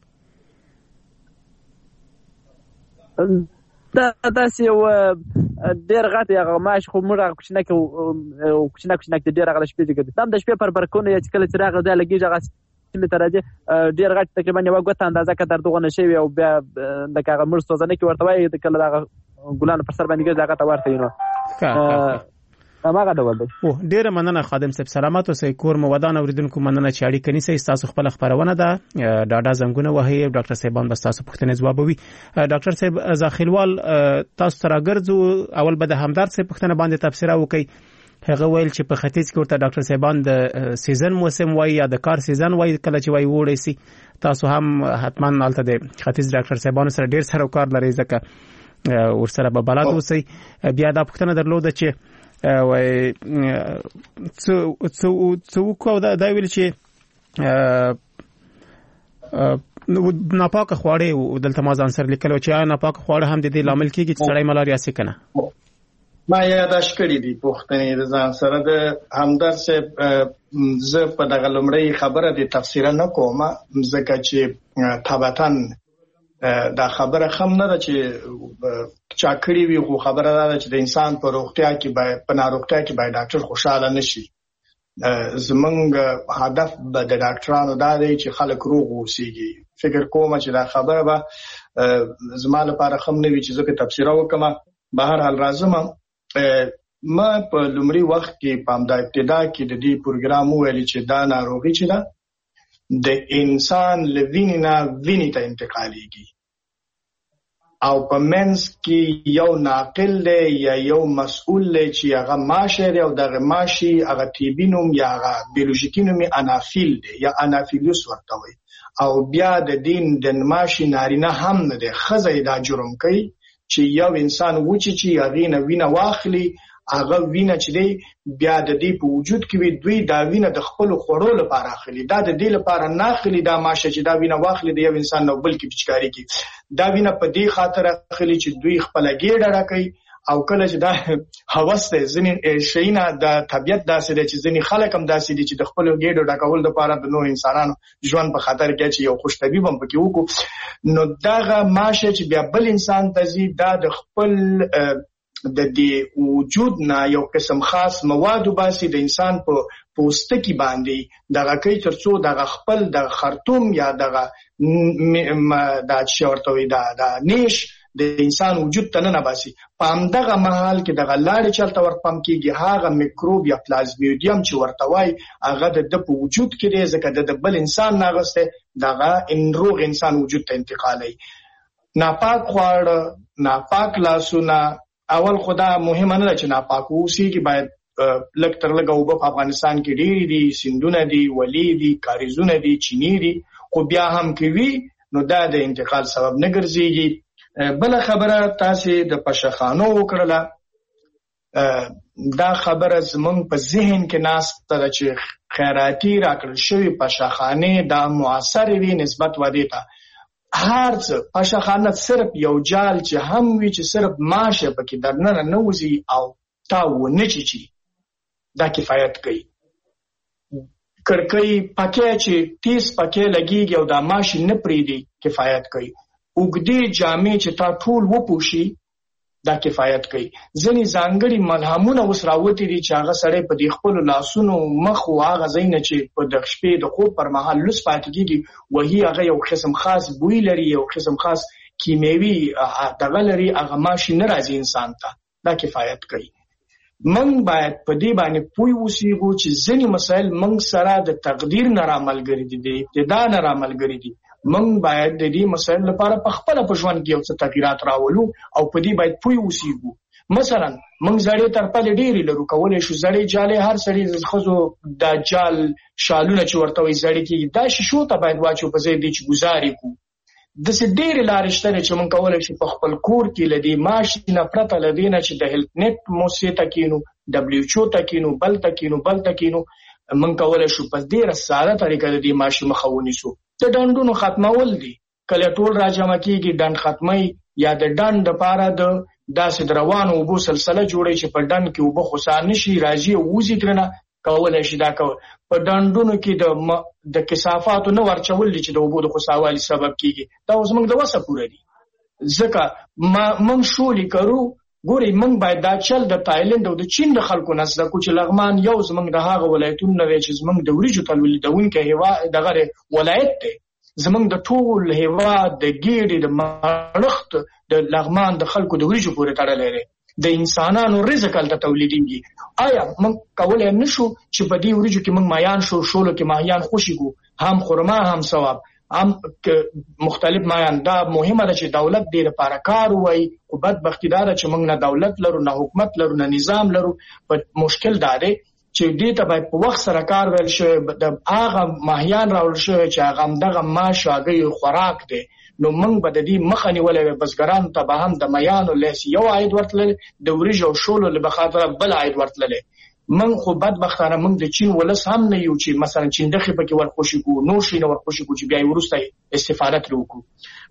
Speaker 9: دا داسې یو ډېر غټ هغه ماش خو موږ هغه کوچنکې کوچنک کوچنک ډېر هغه د شپې ځګري هم د شپې پر برکونه چې کله چې راغله دا لګېږي هغه سیمې ته راځي ډېر غټ تقریبا یوه ګوته اندازه که در دغه نه شوي او بیا لکه هغه موږ سوځنه کې ورته وایي کله د هغه ګلانو پر سر باندې ګرځي هغه ته ورته وي نو هماغه ډول دی.
Speaker 3: ډېره مننه خادم صاحب سلامت اوسئ. کور مو ودان اورېدونکو مننه چې اړیکه نیسئ. ستاسو خپله خپرونه ده ډاډه زنګونه وهئ ډاکټر صاحبان به ستاسو پوښتنې ځوابوي. ډاکټر صاحب زاخیلوال تاسو ته راګرځو اول به د همدرد صاحب پوښتنه باندې تبصره وکړئ. هغه ویل چې په ختیځ کې ورته ډاکټر صاحبان د سیزن موسم وایي یا د کار سیزن وایي کله چې وایي وړی سي. تاسو هم حتما هلته د ختیځ ډاکټر صاحبانو سره ډېر سره کار لرئ ځکه ورسره به بلد اوسئ. بیا دا پوښتنه درلوده چې وای څو څو کو دا ویل چې ناپاک خواړه دلته ما ځان سره لیکلو چې ناپاک خواړه هم د دې لامل کېږي چې سړی ملاریا سي کنه.
Speaker 4: ما یاداش کړی دي پوښتنې د ځان سره د همدرد صاحب زه په دغه لومړی خبره د تفسیر نه کوم ځکه چې طبعاً دا خبره خم نه ده چې چا کړی وي خو خبره ده چې د انسان په روغتیا کې باید په ناروغتیا کې باید ډاکټر خوشاله نشي. زمونږ هدف به د ډاکټرانو دا دی چې خلک روغ اوسېږي. فکر کوم چې دا خبره به زما لپاره خم نه وي چې زه په تفسیره وکړم. به هر حال راځم ما په لومړي وخت کې په همدا ابتدا کې د دې پروګرام ویلي چې دا ناروغي چې ده د انسان له وینې نه وینې ته انتقالېږي او په منځ کې یو ناقل دی یا یو مسؤل دی چې هغه ماشی دی او دغه ماشي هغه طبي نوم یا هغه بیولوژیکي نوم یې انافیل دی یا انافیلوس ورته وایي. او بیا د دین د ماشي نارینه هم نه دی ښځه دا جرم کوي چې یو انسان وچیچي هغې نه وینه واخلي هغه وینه چې دی بیا د دې په وجود کې وي دوی دا وینه د خپلو خوړو لپاره اخلي. دا د دې لپاره نه اخلي دا ماشه چې دا وینه واخلي د یو انسان نه بل کې پچکاري کوي. دا وینه په دې خاطر اخلي چې دوی خپله ګېډه ډکوي او کله چې دا هوس دی ځینې شیونه د طبیعت داسې دی چې ځینې خلک هم داسې دي چې د خپلو ګېډو ډکول دپاره د نورو انسانانو ژوند په خطر کې چې یو خوش طبیب هم پکې وکړو نو دغه ماشه چې بیا بل انسان ته ځي دا د خپل د دې وجود نه یو قسم خاص مواد وباسي د انسان په پوستکي باندې دغه کوي تر څو دغه خپل د خرطوم یا دغه دا چې ورته وي دا نیش د انسان وجود ته نه باسي په همدغه مهال کې دغه لاړې چلته ورپم کېږي هغه میکروب یا پلازموډیم چې ورته وایي هغه د ده په وجود کې دی ځکه د بل انسان نه اخیستی دغه روغ انسان وجود ته انتقالوي. ناپاک خواړه ناپاک لاسونه اول خدا مهمه نه ده چې ناپاک اوسېږي باید لږ تر لږه اوبه په افغانستان کې ډېرې دي سیندونه دي ولې دي کاریزونه دي چینې دي خو بیا هم کې وي نو دا د انتقال سبب نه ګرځېږي. بله خبره تاسې د پشخانو وکړله دا خبره زمونږ په ذهن کې ناسته ده چې خیراتي راکړل شوي پشخانې دا مؤثرې وي نسبت ودې ته هر څه پشخانه صرف یو جال چې هم وي چې صرف ماشه پکې درننه نه وځي او تا ونه چیچي دا کفایت کوي. کړکۍ پکې چې تیز پکې لګیږي او دا ماشي نه پریږدي کفایت کوي. اوږدې جامې چې تا ټول وپوشي دا کفایت کوي. ځینې ځانګړي ملهمونه اوس راوتي دي چې هغه سړی په دې خپلو لاسونو مخ و هغه ځایونه چې په د شپې د خوب پر مهال لوس پاتې کېږي وهي هغه یو قسم خاص بوی لري یو قسم خاص کیمیاوي دغه لري هغه ماشي نه راځي انسان ته دا کفایت کوي. من باید په دې باندې پوه اوسېږو چې ځینې مسایل موږ سره د تقدیر نه راملګري دي د ابتدا نه راملګري دي. موږ باید د دې مسایل لپاره په خپله په ژوند کې یو څه تغیرات راولو او په دې باید پوه اوسېږو. مثلا موږ زړې ترپلې ډېرې لرو کولی شو زړې جالې هر سړي د ښځو دا جال شالونه چې ورته وایي زړې کېږي دا شیشو ته باید واچو په ځای دې چې ګزارې کړو. داسې ډېرې لارې شته چې موږ کولی شو په خپل کور کې له دې ماشي نه پرته له دې نه چې د هیلت نیټ موسسې ته کینو ډبلیو ایچ او ته کینو بل ته کینو بل ته کینو موږ کولی شو په ډېره ساده طریقه د دې ماشي مخه ونیسو. د ډنډونو ختمول دي کله ټول راجمع کېږي ډنډ ختموي یا د ډنډ دپاره د داسې د روانو اوبو سلسله جوړوي چې په ډنډ کې اوبه خوسا نه شي راځي او وځي ترېنه کولی شي دا کول. په ډنډونو کې د کثافاتو نه ورچول دي چې د اوبو د خوساوالي سبب کېږي دا اوس موږ د وسه پوره دي ځکه موږ شولې کرو. ګورئ موږ باید دا چل د تایلند او د چین د خلکو نه زده کړو چې لغمان یو زموږ د هغه ولایتونو نه دی چې زموږ د وریجو تولیدونکی هېواد دغه ولایت دی. زموږ د ټول هېواد د ګېډې د مړښت د لغمان د خلکو د وریجو پورې تړلی دی. د انسانانو رزق هلته تولیدېږي. آیا موږ کولی نه شو چې په دې وریجو کې موږ مایان شو شولو کې ماهیان خوشي کړو هم خرما هم ثواب هم مختلف مایان. دا مهمه ده چې دولت دې لپاره کار ووایي خو بدبختي دا ده چې موږ نه دولت لرو نه حکومت لرو نه نظام لرو. په مشکل دا دی چې دې ته باید په وخت سره کار ویل شوی د هغه ماهیان راوړل شوی چې هغه همدغه ماش هګۍ خوراک دی نو موږ به د دې مخه نیولی وی. بزګرانو ته به هم د میانو لیس یو عاید ورتللی د وریجو او شولو له بخاطره بل عاید ورتللی. موږ خو بدبختانه موږ د چین ولس هم نه یو چې مثلا چینډخې پکې ورخوشي کړو نور شي نه ورخوشي کړو چې بیا یې وروسته استفاده ترې وکړو.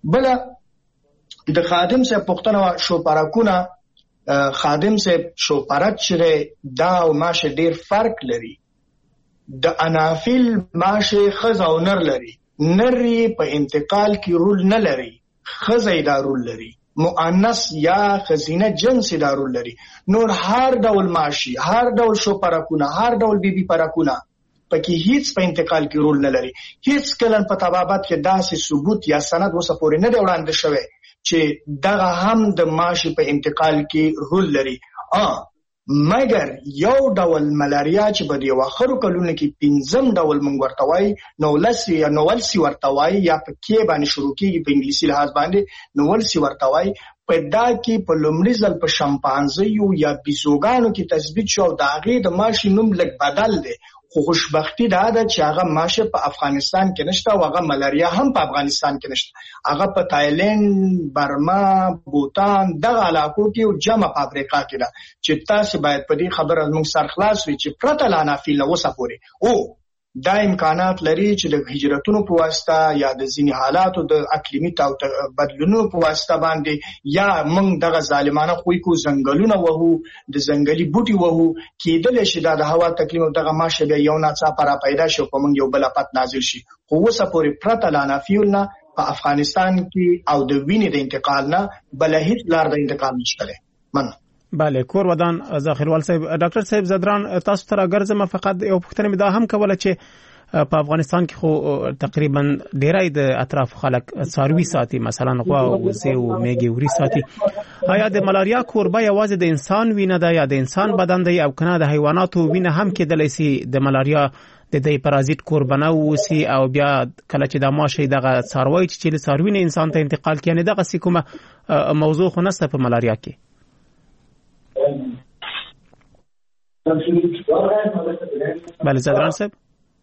Speaker 4: بله د خادم صاحب پوښتنه وه شوپرکونه. خادم صاحب شوپرک چې دی دا او ماشه ډېر فرق لري. د انافیل ماشه ښځه او نر لري. نر یې په انتقال کې رول نه لري ښځه یې دا رول لري. مؤنث یا ښځینه جنس یې دا رول لري. نور هر ډول ماشي هر ډول شوپرکونه هر ډول بیبي پرکونه پکې هیڅ په انتقال کې رول نه لري. هیڅ کله په طبابت کې داسې ثبوت یا سند اوسه پورې نه دی وړاندې شوی چې دغه هم د ماشي په انتقال کې رول لري. مګر یو ډول ملاریا چې په دې واخرو کلونو کې پنځم ډول موږ ورته وایي نولسي یا نولسي ورته وایي یا په کې باندې شروع کېږي په انګلیسي لحاظ باندې نولسي ورته وایي. په دا کې په لومړي ځل په شمپانزیو یا بیزوګانو کې تثبیت شو او د هغې د ماشي نوم لږ بدل دی. خو خوشبختي دا ده چې هغه ماشه په افغانستان کې نشته او هغه ملاریا هم په افغانستان کې نشته. هغه په تایلند برما بوتان دغه علاقو کې او جمع په افریقا کې ده چې تاسو باید په دې خبره موږ سر خلاص وي چې پرته له انافیل نه اوسه پورې او دا امکانات لري چې د هجرتونو په واسطه یا د ځینې حالاتو د اقلیمي بدلونونو په واسطه باندې یا موږ دغه ظالمانه خوی کو ځنګلونه وهو د ځنګلي بوټي وهو کېدل شي دا د هوا تکلیف او دغه ماشه بیا یو ناڅاپه را پیدا شي په موږ یو بل افت نازل شي خو اوسه پورې پرته لا نافیولنا په افغانستان کې او د وینې د انتقال نه بل هیڅ لار د انتقال نشته. من
Speaker 3: بله کور ودان ذخیروال صاحب. ډاکټر صاحب زدران تاسو ته راګرځم فقط یو پوښتنه مې دا هم کوله چې په افغانستان کې خو تقریبا ډیری د اطراف خلک څاروي ساتي مثلا غوا او وزې او میږي وري ساتي. آیا د ملاریا کوربه یوازې د انسان وینه ده یا د انسان بدن دی او کنه د حیواناتو وینه هم کېدلی شي د ملاریا د دې پرازیت کوربنه وسی او بیا کله چې د ماشه دغه څاروي چې د څاروي نه انسان ته انتقال کوي دغه کومه موضوع خو نسته په ملاریا کې؟ بله زدران صاحب.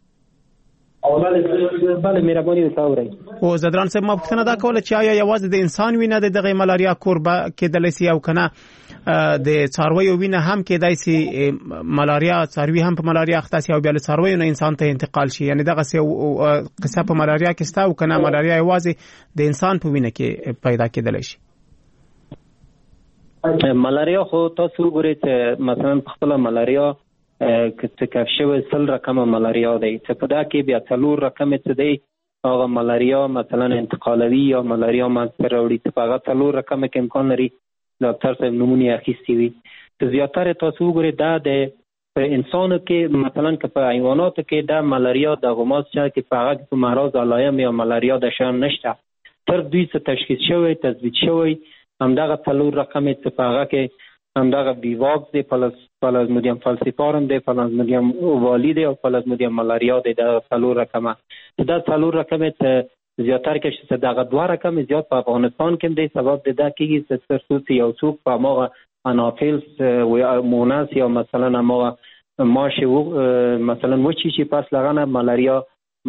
Speaker 5: بله مهرباني وکړئ.
Speaker 3: او زدران صاحب ما پوښتنه دا کوله چې آیا یوازې د انسان وینه د دغه ملاریا کوربه کېدلی شي او کنه د څارویو وینه هم کېدای شي ملاریا څاروي هم په ملاریا اخته شي او بیا له څارویو نه انسان ته انتقال شي؟ یعنی دغه څه قصه په ملاریا کې ستا او کنه ملاریا یوازې د انسان په وینه کې پیدا کېدلی شي؟
Speaker 5: ملاریا خو تاسو وګورئ چې مثلا په خپل ملاریا که کف شوی سل رقم ملاریا دی چې په دا کې بیا څلور رقم څه دی هغه ملاریا مثلا انتقالوي یا ملاریا منځته راوړي چې په هغه څلور رقم کې امکان لري ډاکټر صاحب نمونې اخیستې وي. چې زیاتره تاسو وګورئ دا د په انسانو کې مثلا که په حیواناتو کې دا ملاریا د غماز چې کې په هغه کې مرض علایم یا ملاریا د شان نشته تر دوی څه تشخیص شوی تثبیت شوی همدغه څلور رقم چې په هغه کې همدغه بیواکس دی پلازمودیم فالسیپارم دی پلازمودیم اووالی دی او پلازمودیم ملاریا دی د څلور رقمه دا څلور رقم چې زیاتره کې چې دغه دوه رقم زیات په افغانستان کې دی سبب د دا کېږي چې ترڅو یو څوک په هغه انافیلس و موناس یا مثلا هغه ماشه مثلا وچی چې پس لغنه ملاریا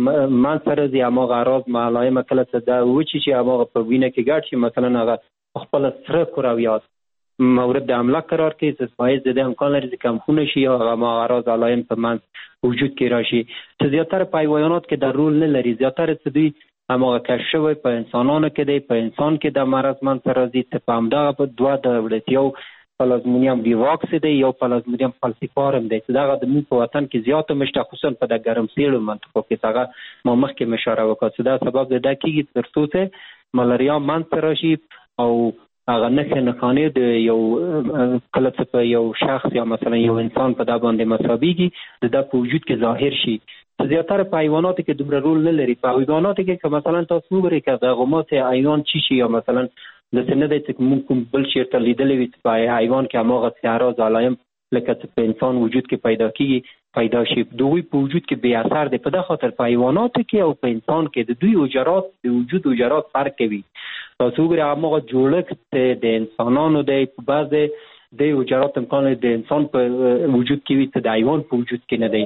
Speaker 5: من سره دی هغه اراز ملایم کله چې دا وچی چې هغه په وینه کې ګډ شي مثلا هغه خپل سره کراویات مورد د املاک قرار کې چې فایز د امکان لري چې کم خونه شي او هغه اراز علایم په من وجود کې راشي چې زیاتره په حیوانات کې د رول نه لري زیاتره چې دوی هغه کشف شوی په انسانانو کې دی په انسان کې د مرض من سره دي چې په همدغه په دوه ډول یو پلازمونیم بیواکس دی یو پلازمونیم فالسیپارم دی چې دغه د موږ په وطن کې زیاته مشته خصوصا په د ګرمسیرو منطقو کې هغه ما مخکې اشاره وکړه چې دا سبب د دا کېږي ترڅو چې ملاریا منځته راشي او هغه نښې نښانې د یو کله چې په یو شخص یا مثلا یو انسان په دا باندې مسابقېږي د دا په وجود کې ظاهر شي. زیاتره په حیواناتو کې دومره رول نه لري. په حیواناتو کې که مثلا تاسو وګورئ که د غوماتې حیوان چی شي یا مثلا داسې نه دی چې موږ کوم بل چېرته لیدلی وي په حیوان کې هماغه اعراض علایم لکه چې په انسان وجود کې پیدا کېږي پیدا شي د دوی په وجود کې بې اثر دی. په دا خاطر په حیواناتو کې او په انسان کې د دوی حجرات د وجود حجرات فرق کوي. تاسو وګورئ هماغه جوړښت د انسانانو دی په بعضې د حجرات امکان لري د انسان په وجود کې وي چې د حیوان په وجود کې نه دی.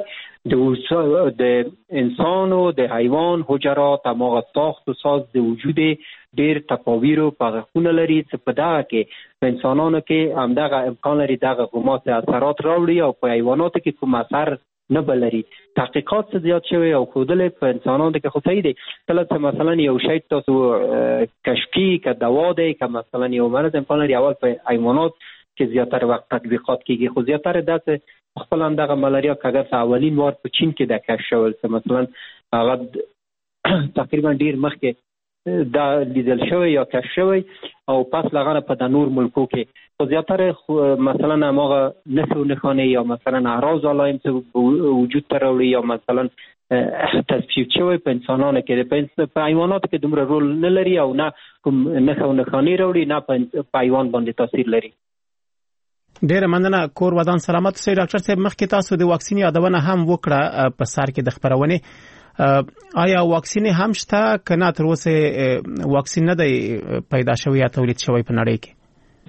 Speaker 5: د انسان او د حیوان حجرات هماغه ساخت و ساز د وجود ډېر تفاویر او فرقونه لري چې په دغه کې په انسانانو کې همدغه امکان لري دغه غمات اثرات راوړي او په حیواناتو کې کوم اثر نه بلري. تحقیقات څه زیات شوی او ښودلې په انسانانو کې خو صحیح دی. کله چې مثلا یو شی تاسو کشف کړي که دوا دی که مثلا یو مرض امکان لري اول په حیوانات کې زیاتره وخت تطبیقات کېږي خو زیاتره داسې خپل همدغه ملاریا که اگر اولین وار په چین کې د کشف شول چې مثلا هغه تقریبا ډېر مخکې دا لیدل شوی یا کشف شوی او پس لغانه په د نور ملکو کې خو زیاتره مثلا هماغه نښې و نښانې یا مثلا اعراض علایم چې وجود ته راوړي یا مثلا تثبیت شوی په انسانانو کې په حیواناتو کې دومره رول نه لري او نه کوم نښې و نښانې راوړي نه په حیوان باندې تاثیر لري.
Speaker 3: ډیره مننه کور ودان سلامت اوسئ. ډاکټر صاحب مخکې تاسو د واکسین یادونه هم وکړه په سر کې د خبرونې آیا واکسین هم شته که نه تر اوسه واکسین نه دی پیدا شوی یا تولید شوی په نړۍ کې؟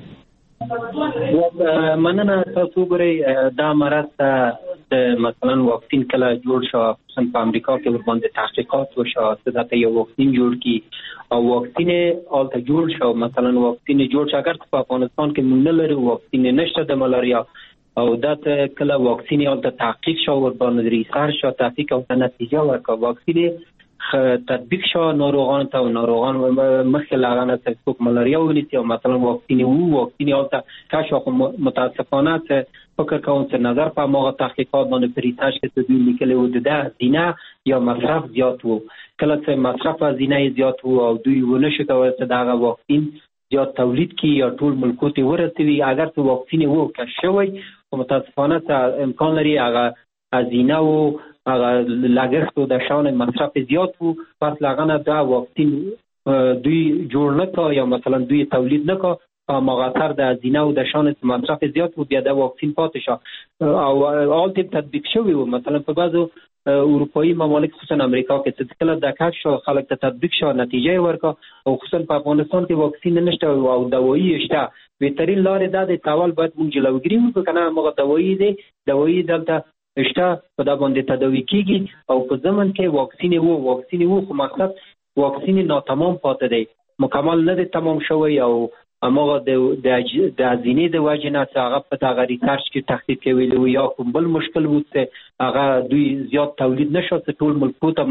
Speaker 5: مننه تاسو وګورئ دا مرض د مثلا واکسین کله جوړ شو خصوصا په امریکا کې ورباندې تحقیقات وشو چې دا ته یو واکسین جوړ کی او واکسین آلته جوړ شو مثلا واکسین جوړ شو اگر په افغانستان کې موږ نه لرو واکسین نشته د ملاریا او دا ته کله واکسین یا ته تحقیق شو ور باندې ریسرچ او تحقیق او نتیجه ورکړه واکسین تطبیق شو ناروغان ته او ناروغان مخکې لاغانه ته کوم ملاریا ونیسي او مثلا واکسین وو واکسین یا ته کاشف متاسفانه ته فکر کوم چې نظر په موغه تحقیقات باندې پریتاش کې تدوین لیکلي و د زینه یا مصرف زیات وو کله چې مصرف زینه زیات وو او دوی ونه شو کولای چې دا واکسین یا تولید کی یا ټول ملکو ته ورسوي اگر ته واکسین وو که شوی او متاسفانه ته امکان لري هغه زینه وو هغه لاګښت د شان مصرف زیات وو پس لاغنه دا واکسین دوی جوړ نه کا یا مثلا دوی تولید نه کا مغاثر د زینه او د شان مصرف زیات وو بیا د واکسین پاتې شو او اول ته تطبیق شوی وو مثلا په بعضو اروپایي ممالک خصوصا امریکا کې چې کله د کار شو خلک ته تطبیق شو نتیجه ورکړه او خصوصا په افغانستان کې واکسین نشته او دوايي شته بهترین لارې دا د تاول باید موږ جلوګیری وکړو کنه موږ دوايي دي دوايي دلته شته په دا باندې تداوی کیږي او په ځمن کې واکسین وو واکسین وو خو مقصد واکسین ناتمام پاتې دی مکمل نه دی تمام شوی او امغه د د ازینې د واجنه هغه په تاغه ریسرچ کې تحقیق کوي یا کوم بل مشکل وو چې هغه دوی زیات تولید نشو چې ټول ملکو ته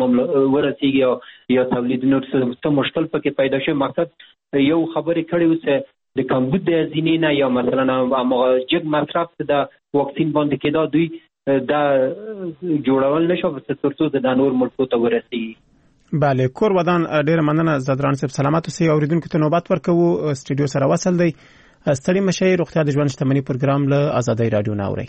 Speaker 5: ورسیږي یا تولید نور څه مشکل پکې پیدا شي مقصد یو خبرې کړي و چې د کمبود د ازینې نه یا مثلا امغه جګ مصرف د واکسین باندې کې دا دوی دا جوړول نشو چې ترڅو د نور ملکو ته ورسیږي.
Speaker 3: بله کور ودان ډیر مننه زدران صاحب سلامات اوسئ اوریدونکو ته نوبت ورکوو سټوډیو سره وصل دی ستړي مشي روغتیا د ژوند شتمنۍ پروګرام له آزادۍ رادیو ناوري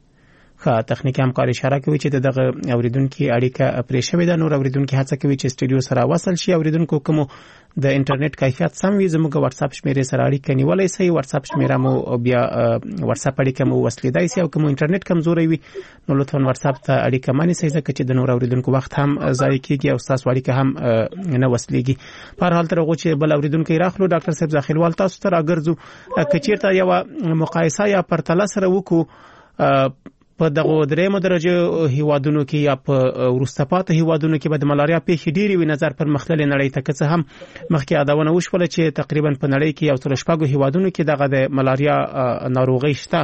Speaker 3: ښه تخنیکی همکار اشاره کوي چې دغه اوریدونکو اړیکه پرې شوې ده نور اوریدونکو هڅه کوي چې سټوډیو سره وصل شي اوریدونکو کوم د انټرنیټ کیفیت سم وي زموږ واتس اپ شمیرې سره اړیکه نیولای شي واتس اپ شمیره مو بیا واتس اپ اړیکه مو وصلېدای شي او کوم انټرنیټ کمزوري وي نو لطفا واتس اپ ته اړیکه مانی شي ځکه چې د نور اوریدونکو وخت هم ضایع کیږي او تاسو اړیکه هم نه وصلېږي په هر حال تر هغه چې بل اوریدونکو راخلو ډاکټر صاحب ځخیلوال تاسو ته راګرځو کچیرته یو مقایسه یا پرتله سره وکړو په دغه درېمه درجه هیوادونو کې یا په وروسته پاتې هیوادونو کې به د ملاریا پیښې ډېرې وي نظر پر مخلل نړۍ ته که څه هم مخکې یادونه وشوله چې تقریبا په نړۍ کې یو څلور شپږو هیوادونو کې دغه د ملاریا ناروغي شته.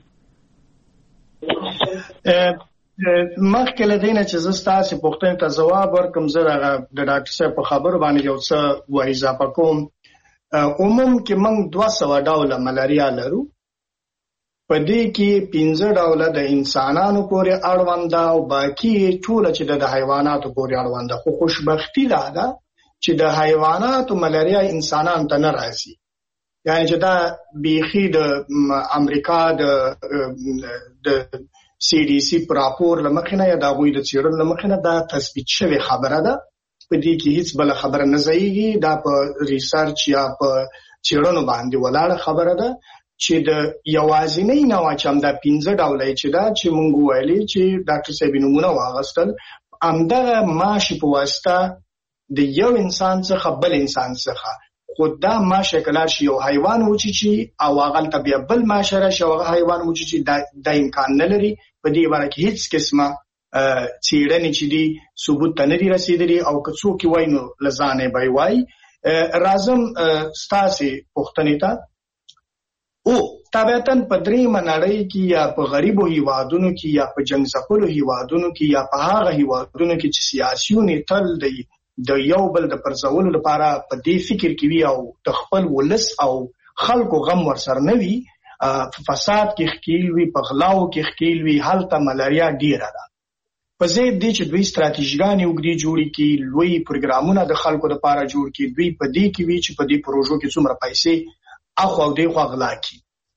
Speaker 4: مخکې له دې نه چې زه ستاسو پوښتنې ته ځواب ورکړم زه د ډاکټر صاحب په خبرو باندې یو څه ور اضافه کوم. عموم کې موږ دوه سوه ډوله ملاریا لرو په دې کې پنځه ډوله د انسانانو پورې اړوند او باقي ټول چې د حیواناتو پورې اړوند خو خوشبختی دا ده چې د حیواناتو ملاریا انسانانو ته نه راځي یعنی چې دا بیخي د امریکا د د سی ډي سی راپور لمخنه یا د غوی د چیرل لمخنه دا تثبیت شوی خبره ده په دې کې هیڅ بل خبره نه ځایږي دا په ریسرچ یا په چیرونو باندې ولاړه خبره ده چې د یوازینۍ نوع چې هم دا پنځه ډوله چې دا چې مونږ ویلي چې ډاکټر صاحب نمونه واغستل همدغه ماشي په واسطه د یو انسان څخه بل انسان څخه خو دا ماشه کله شي یو حیوان وچی چې او هغه ته بیا بل ماشه راشي او حیوان وچی چې دا امکان نه لري په دې باندې کې هیڅ قسمه چیرنې چې دي ثبوت نه لري رسیدلی او که څوک وایي نو لزانه به وایي رازم ستاسو پوښتنې ته او طبعاً په درې منړۍ کې یا په غریبو هیوادونو کې یا په جنگ ځپلو هیوادونو کې یا په هغه هیوادونو کې چې سیاسيون تل دی د یو بل د پرځولو لپاره په دې فکر کې وي او د خپل ولس او خلکو غم ورسره نه وي په فساد کې ښکیل وي په غلاو کې ښکیل وي هلته ملاریا ډیره ده په ځای دې چې دوی ستراتیژیګانې وګړي جوړي کې لوی پروګرامونه د خلکو لپاره جوړ کې دوی په دې کې وي چې په دې پروژو کې څومره پیسې اخو او دی خو غلا کی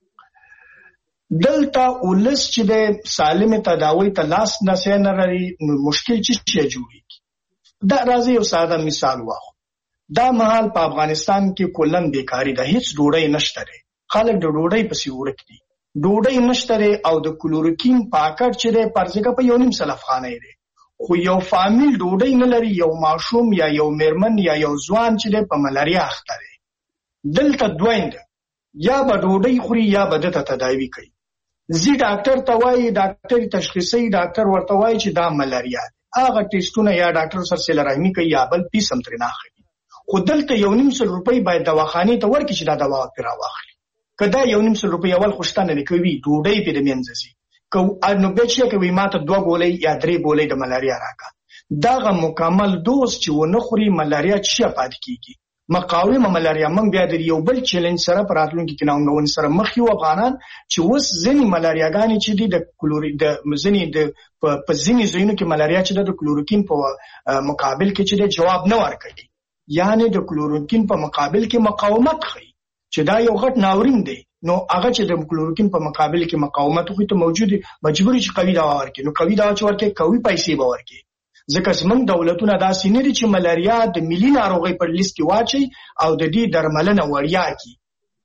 Speaker 4: دلته ولس چې د سالم تداوی ته لاس نه نه لري مشکل چې جوړیږي دا راځي یو ساده مثال واخو دا مهال په افغانستان کې کلن بیکاری ده هیڅ ډوډۍ نشته لري خلک د ډوډۍ پسې ورک دي ډوډۍ نشته او د کلوروکین پاکټ چې د پرځګه په یو نیم سلف خانه دی خو یو فامیل ډوډۍ نه لري یو ماشوم یا یو میرمن یا یو ځوان چې په ملاریا اخته دی دلته دویند یا به ډوډۍ خوري یا به دته تداوی کوي زی ډاکټر ته وایي ډاکټر تشخیصي ډاکټر ورته وایي چې دا ملاریا ده هغه ټیسټونه یا ډاکټر سره سره رحمی کوي یا بل پیس هم ترې نه اخلي خو دلته یو نیم سل روپۍ باید دواخانې ته ورکړي چې دا دوا پرې راواخلي کدا یو نیم سل روپۍ اول خوشتانه نه کوي ډوډۍ په د منځ سي کو نو به چې کوي ماته دوه ګولې یا درې ګولې د ملاریا راکا داغه مکمل دوز چې ونه خوري ملاریا چې پات کیږي مقاومه ملاریا من بیا د یو بل چیلنج سره پراتلونکو کې ناونګون سره مخ یو افغانان چې وس ځنی ملاریاګانی چې دي د کلوري د ځنی د په ځنی زینو کې ملاریا چې د کلوروکین په مقابل کې چې د جواب نه ورکړي یعنی د کلوروکین په مقابل کې مقاومت خي چې دا یو غټ ناورین دی نو هغه چې د کلوروکین په مقابل کې مقاومت خو ته موجود مجبوري چې قوي دوا ورکړي نو قوي دوا چې ورکړي قوي پیسې به ورکړي ځکه زمونږ دولتونه داسې نه دي چې ملاریا د ملي ناروغۍ پر لیست کې واچي او د دې درملنه وړیا کړي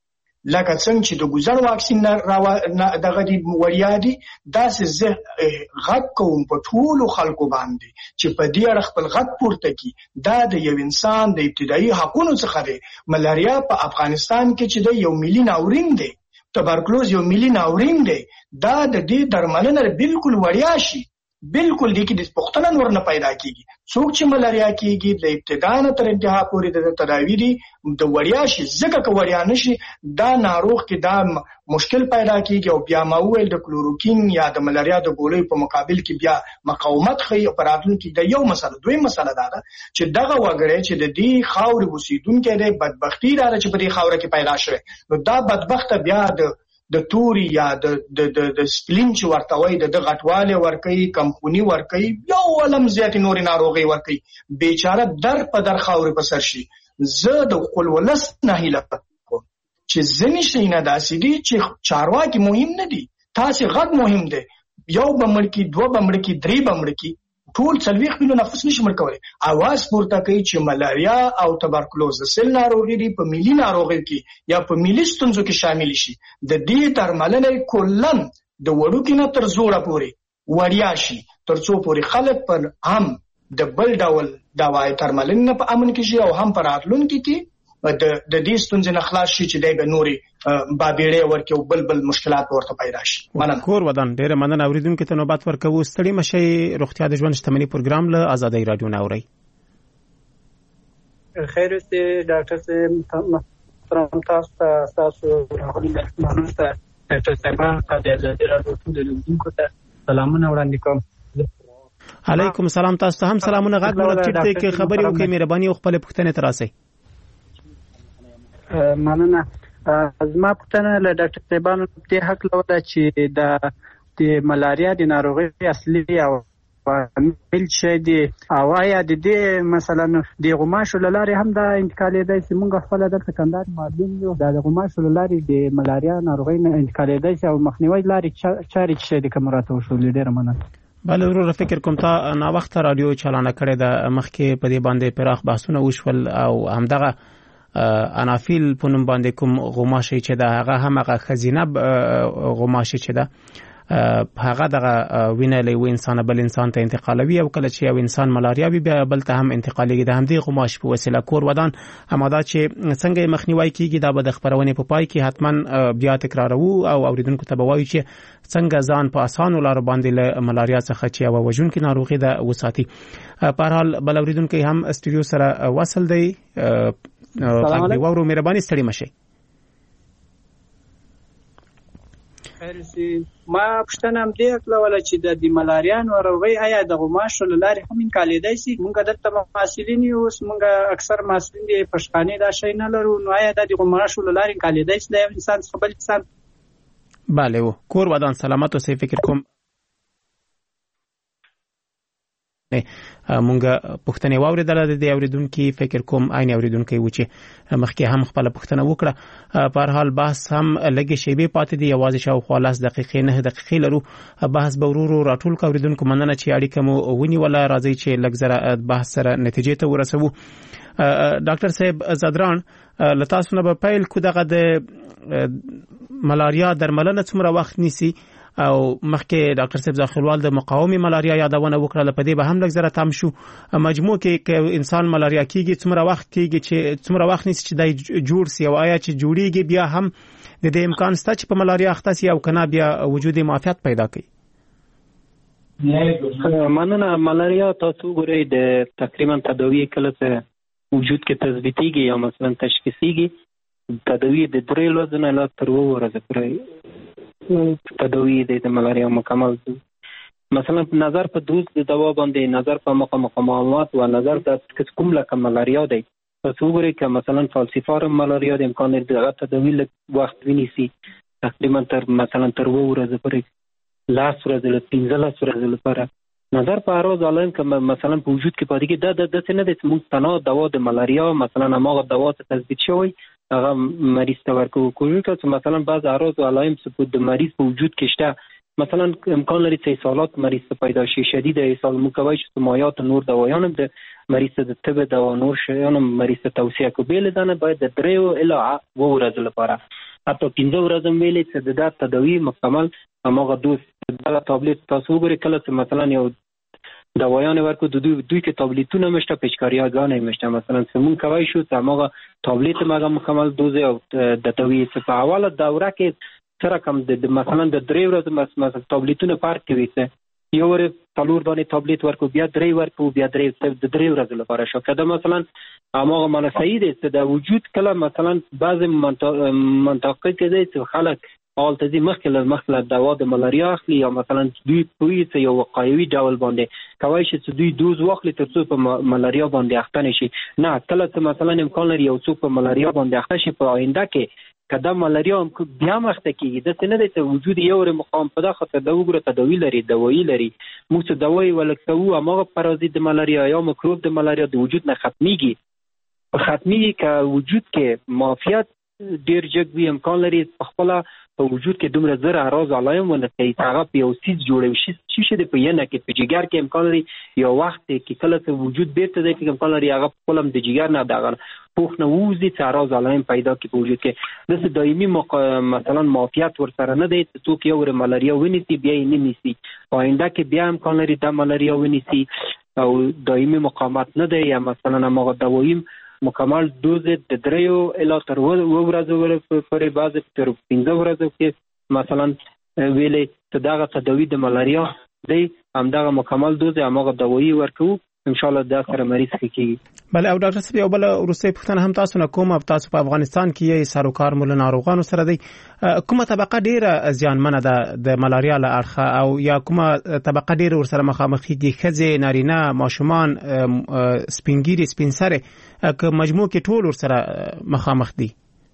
Speaker 4: لکه څنګه چې د ګوزړ واکسین دغه دی وړیا دي داسې زه غږ کوم په ټولو خلکو باندې چې په دې اړه خپل غږ پورته کړي دا د یو انسان د ابتدایي حقونو څخه دی ملاریا په افغانستان کې چې د یو ملي ناورین دی تبرکلوز یو ملي ناورین دی دا د دې درملنه بالکل وړیا شي بالکل دي کې د پښتنه نور نه پیدا کیږي څوک چې ملاریا کیږي د ابتدا نه تر انتها پورې د تداوی دي د وړیا شي ځکه که وړیا نشي دا ناروغ کې دا مشکل پیدا کیږي او بیا ما ویل د کلوروکین یا د ملاریا د ګولۍ په مقابل کې بیا مقاومت خي او پراتلونکو کې د یو مسله دوی مسله دا ده چې دغه وګړي چې د دې خاورې اوسیدونکو د بدبختی دا چې په دې خاوره کې پیدا شوه نو دا بدبخت بیا د د توري یا د د د سپلین چې ورتوي د غټواله ورکي کمخونی ورکي یو ولم زیات نور ناروغي ورکي بیچاره در په در خاورې په سر شي زه د خپل ولس نه هیله کوم چې ځنی شي نه داسې دي چې چارواکي مهم نه دي تاسو غږ مهم دي یو بمړ کی دوه بمړ کی درې بمړ کی ټول څلويخ مليون نفس نشي مړ کولای اواز پورته کوي چې ملاریا او تبرکلوز سل ناروغي دي په ملي ناروغي کې یا په ملي ستونزو کې شامل شي د دې درملنه کلن د وړو کې نه تر زوړه پوري وړیا شي ترڅو پوري خلک پر هم د بل ډول دوايي درملنه په امن کې شي او هم پر راتلونکو کې د د دې ستونزې نه خلاص شي چې دغه نوري بابېړې ورکه او بل بل مشکلات ورته پیدا شي مننه
Speaker 3: کور ودان ډېر مننه اوریدونکو ته نوبت ورکوو ستړي مشي روغتیا د ژوند شتمنۍ پروګرام له آزادۍ رادیو ناوري
Speaker 10: خیر سي ډاکټر سي محترم تاسو تاسو راغلي مهمه ډاکټر صاحب د آزادۍ رادیو د لیدونکو ته سلامونه وړاندې کوم
Speaker 3: علیکم السلام تاسو هم سلامونه غږ مو چټ کې خبري وکړئ مهرباني او خپل پوښتنه تراسي
Speaker 10: مننه زما پوښتنه له ډاکټر صاحبانو په حق لوده چې د د ملاریا د ناروغي اصلي او عامل شي دي او آیا د دې مثلا د غوماشو لارې هم د انتقالېدای شي موږ خپل د کندهار معلوم یو د غوماشو لارې د ملاریا ناروغي نه انتقالېدای شي او مخنیوي لارې چاري شي د کمراتو شو ډېر مننه
Speaker 3: بل ورو فکر کوم تا نا وخت رادیو چالانه کړی د مخکې په دې باندې پراخ بحثونه وشول او همدغه انافیل په نوم باندې کوم غوماشي چې دا هغه هم هغه خزینه غوماشي چې دا هغه دغه وینه له انسان بل انسان ته انتقالوي او کله چې یو انسان ملاریا وي بیا بل ته هم انتقالېږي د همدې غوماشي په وسیله کور ودان همدا چې څنګه مخنیوي کیږي دا به د خبرونې په پای کې حتما بیا تکرارو او اوریدونکو ته به وایي چې څنګه ځان په اسانو لارو باندې له ملاریا څخه چې او وژونکې ناروغي ده وساتي په هر حال بل اوریدونکو هم استودیو سره وصل دی
Speaker 10: السلام علیکم
Speaker 3: وورو مهرباني ستړي مشي
Speaker 10: خیر سي ما پښتنه هم دې کړوله چې د ملاریا ناروغي آیا د غوماشو لارې هم انتقالېدای شي موږ دلته محصلین یو موږ اکثر محصلین د پښتانه دا شی نه لرو نو آیا د غوماشو لارې انتقالېدای شي د انسان څخه بل انسان
Speaker 3: bale و کور ودان سلامت اوسئ فکر کوم مونږه پښتنې واوریدل د اوریدونکو فکر کوم عین اوریدونکو و چې مخکې هم خپل پښتنه وکړه په هر حال بحث هم لګي شیبه پاتې دی یوازې شاو خلاص دقیقې نه دقیقې لرو بحث به ورو راټول کا اوریدونکو مننه چې اړیکه مو ونی ولا راځي چې لګزره بحث سره نتیجې ته ورسوو ډاکټر صاحب زدران لتا سونه په پیل کو دغه د ملاریا درملنه څومره وخت نیسي او مخکې ډاکټر صاحب ځخلوال د مقاومه ملاریا یادونه وکړه په دې به هم لږ زره تام شو مجموع کې انسان ملاریا کیږي څومره وخت کیږي چې څومره وخت نیسي چې د جوړ سی او آیا چې جوړیږي بیا هم د دې امکان شته چې په ملاریا اخته سي او کنه بیا وجود معافیت پیدا کوي
Speaker 5: مننه ملاریا تاسو ګورئ د تقریبا تداوی کله څه وجود کې تثبیتيږي یا مثلا تشخیصيږي تداوی د درې ورځې نه لا تر اووه ورځې پورې تداوی دی د ملاریا مکمل. مثلا نظر په دوز د دوا باندې، نظر په مقامات و نظر د کوم لکه ملاریا دی، پس وګورئ که مثلا فالسیفارم ملاریا د امکان لري دغه تداوی لږ وخت ونیسي، تقریبا تر مثلا تر اووه ورځې پورې، لس ورځې له پنځلس ورځې لپاره. نظر په اعراض علایم که مثلا په وجود کې پاتې کېږي، دا د داسې نه دی چې موږ تنها دوا د ملاریا مثلا هماغه دوا ته تثبیت شوی هغه مریض ته ورکوو. کوشش کوو چې مثلا بعض اعراض علایم چې د مریض په وجود کې شته، مثلا امکان لري چې اسهالات مریض ته پیدا شي، شدید اسهال، موږ کولی شو مایعات نور دوایان هم د مریض ته د طب دوا نور شیان هم مریض ته توصیه کړو. بې له دا نه باید د دریو الی اووه ورځو لپاره حتی پنځه ورځې هم ویلې چې د دا تداوي مکمل هماغه دوز دغه تابلیت تاسو وګورئ. کله چې مثلا یو دوایان ورکو د دوی دوی کې تابلیتونه مشته، پیچکاریاګانې مشته، مثلا سمون کوي شو چې هماغه تابلیت ماغه مکمل دوز او د تداوی په اوله دوره کې سره کم د مثلا د درې ورځې مثلا تابلیتونه فرق کوي، چې یو ور څلور دانې تابلیت ورکو، بیا درې ورکو، بیا درې د درې ورځې لپاره شو. کله مثلا هماغه معنی صحیح دی چې د وجود کله مثلا بعض منطقه کې دی چې خلک حال تزي مخکې له مخکې دوا د ملاریا اخلي، یا مثلا دوی پوي چې یو وقایوي ډول باندې کوي چې دوی دوز واخلي تر څو په ملاریا باندې اخته نشي. نه، کله چې مثلا امکان لري یو څوک په ملاریا باندې اخته شي، په آینده کې کدا ملاریا بیا مخته کیږي، د څه نه دی چې وجود یو ور مقام په دغه خاطر د وګړو تداوی لري، دوايي لري، موږ څه دوايي ولکتو هغه پرازیت د ملاریا یا میکروب د ملاریا د وجود نه ختميږي ختميږي که وجود کې معافیت ډیر جګ وي، امکان لري خپل په وجود کې دومره زر اعراض علایم ونه کوي، هغه په یو سیز جوړوي شي شي د په ینه کې په جګر کې امکان لري یو وخت کې کله چې وجود بیرته دی کې امکان لري هغه خپل د جګر نه دغه پوخ نه وځي چې اعراض علایم پیدا کوي په وجود کې. د دایمي مق... مثلا معافیت ورسره نه دی چې څوک یو ملاریا ونیسي بیا یې نه نیسي، په آینده کې بیا امکان لري د ملاریا ونیسي او دایمي مقاومت نه دی، یا مثلا هغه دوايي مکمل دوز د دریو الی تر اووه ورځو پورې، بعض تر پنځه ورځو کې مثلا ویلې چې دغه تداوی د ملاریا دی همدغه مکمل دوز هماغه دوايي ورکوو، ان شاء الله دا سره مریض کیږي.
Speaker 3: بله، او ډاکټر صاحب یو بل وروستۍ پوښتنه هم تاسو نه کوم، تاسو په افغانستان کې یې سروکار مول ناروغانو سره دی، کومه طبقه ډیره زیانمنه ده د ملاریا له اړخه، او یا کومه طبقه ډیره ورسره مخامخ دي، ښځې، نارینه، ماشومان، سپینګیري، سپینسره، که مجموع کې ټول ورسره مخامخ دي؟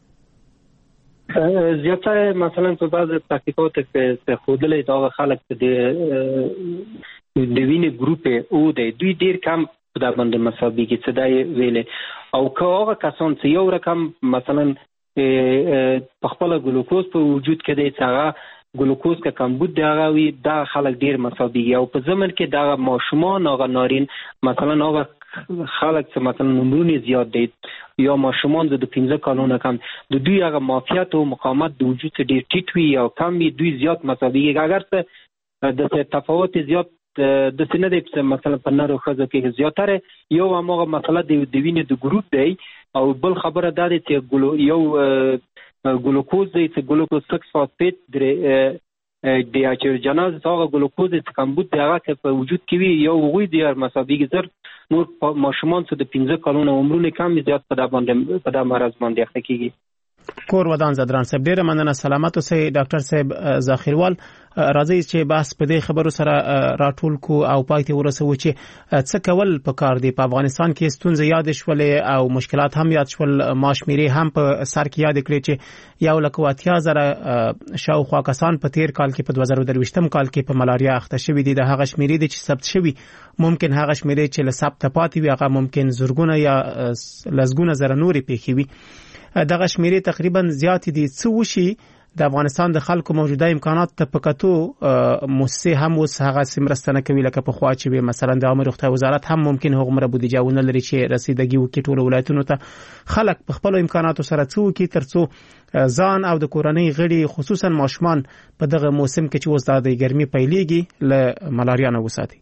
Speaker 5: زیاتره مثلا په بعض تحقیقات کې خودلې دا خلک د د وینې ګروپ او د دوی ډیر کم په دا باندې مسابقه کې څه دی ویلې، او که هغه کسان چې یو رقم مثلا په خپل ګلوکوز په وجود کې دی چې هغه ګلوکوز کا کمبود دی هغه وي، دا خلک ډیر مسابقه، او په زمن کې دا ماشومان هغه نارین مثلا هغه خلک چې مثلا نمرونه زیات دي یا ماشومان د پنځه کالونو کم، د دوی هغه معافیت او مقاومت د وجود ډیر ټیټ وي او کم وي، دوی زیات مسابقه، اگر څه د تفاوت زیات د سینه دی مثلا په نارو خزو کې زیاتره یو هغه مسله د وینې د ګروپ دی، او بل خبره دا دی چې یو ګلوکوز دی چې ګلوکوز سکس فاسفیت درې د اچرجناز هغه ګلوکوز چې کمبود دی هغه په وجود کې وي، یو غوي دی مسابقه زر نور ماشومان چې د پنځه کلونو عمرونه کم زیات په دا باندې په دا مرض باندې اخته کیږي.
Speaker 3: کور ودان زدران صاحب ډیره مننه، سلامت اوسئ. ډاکټر صاحب ذخیروال، راځي چې بحث په دې خبرو سره راټول کو او پای ته ورسوو چې څه کول پکار دي. په افغانستان کې ستونزې یاد شولې او مشکلات هم یاد شول، ماشمیري هم په سر کې یاد کړې چې یو لک اتیا زره شاوخوا کسان په تیر کال کې په دوه زره درویشتم کال کې په ملاریا اخته شوي دي. د هغه شمیرې دي چې ثبت شوي، ممکن هغه شمیرې چې له ثبت پاتې وي هغه ممکن زرګونه یا لسګونه زره نورې پیښې وي. دغه شمیرې تقریبا زیات دي. څه وشي د افغانستان د خلکو موجوده امکانات ته پکاتو موسسه هم اوس هغه سمرستنه کوي لکه په خوا چې مثلا د عامه روغتیا وزارت هم ممکن هغه بودیجه ونه لري چې رسیدګي وکړي ټول ولایتونو ته. خلک په خپل امکاناتو سره څه وکړي ترڅو ځان او د کورنۍ غړي خصوصا ماشومان په دغه موسم کې چې اوس د ګرمي پیلېږي له ملاریا نه وساتي.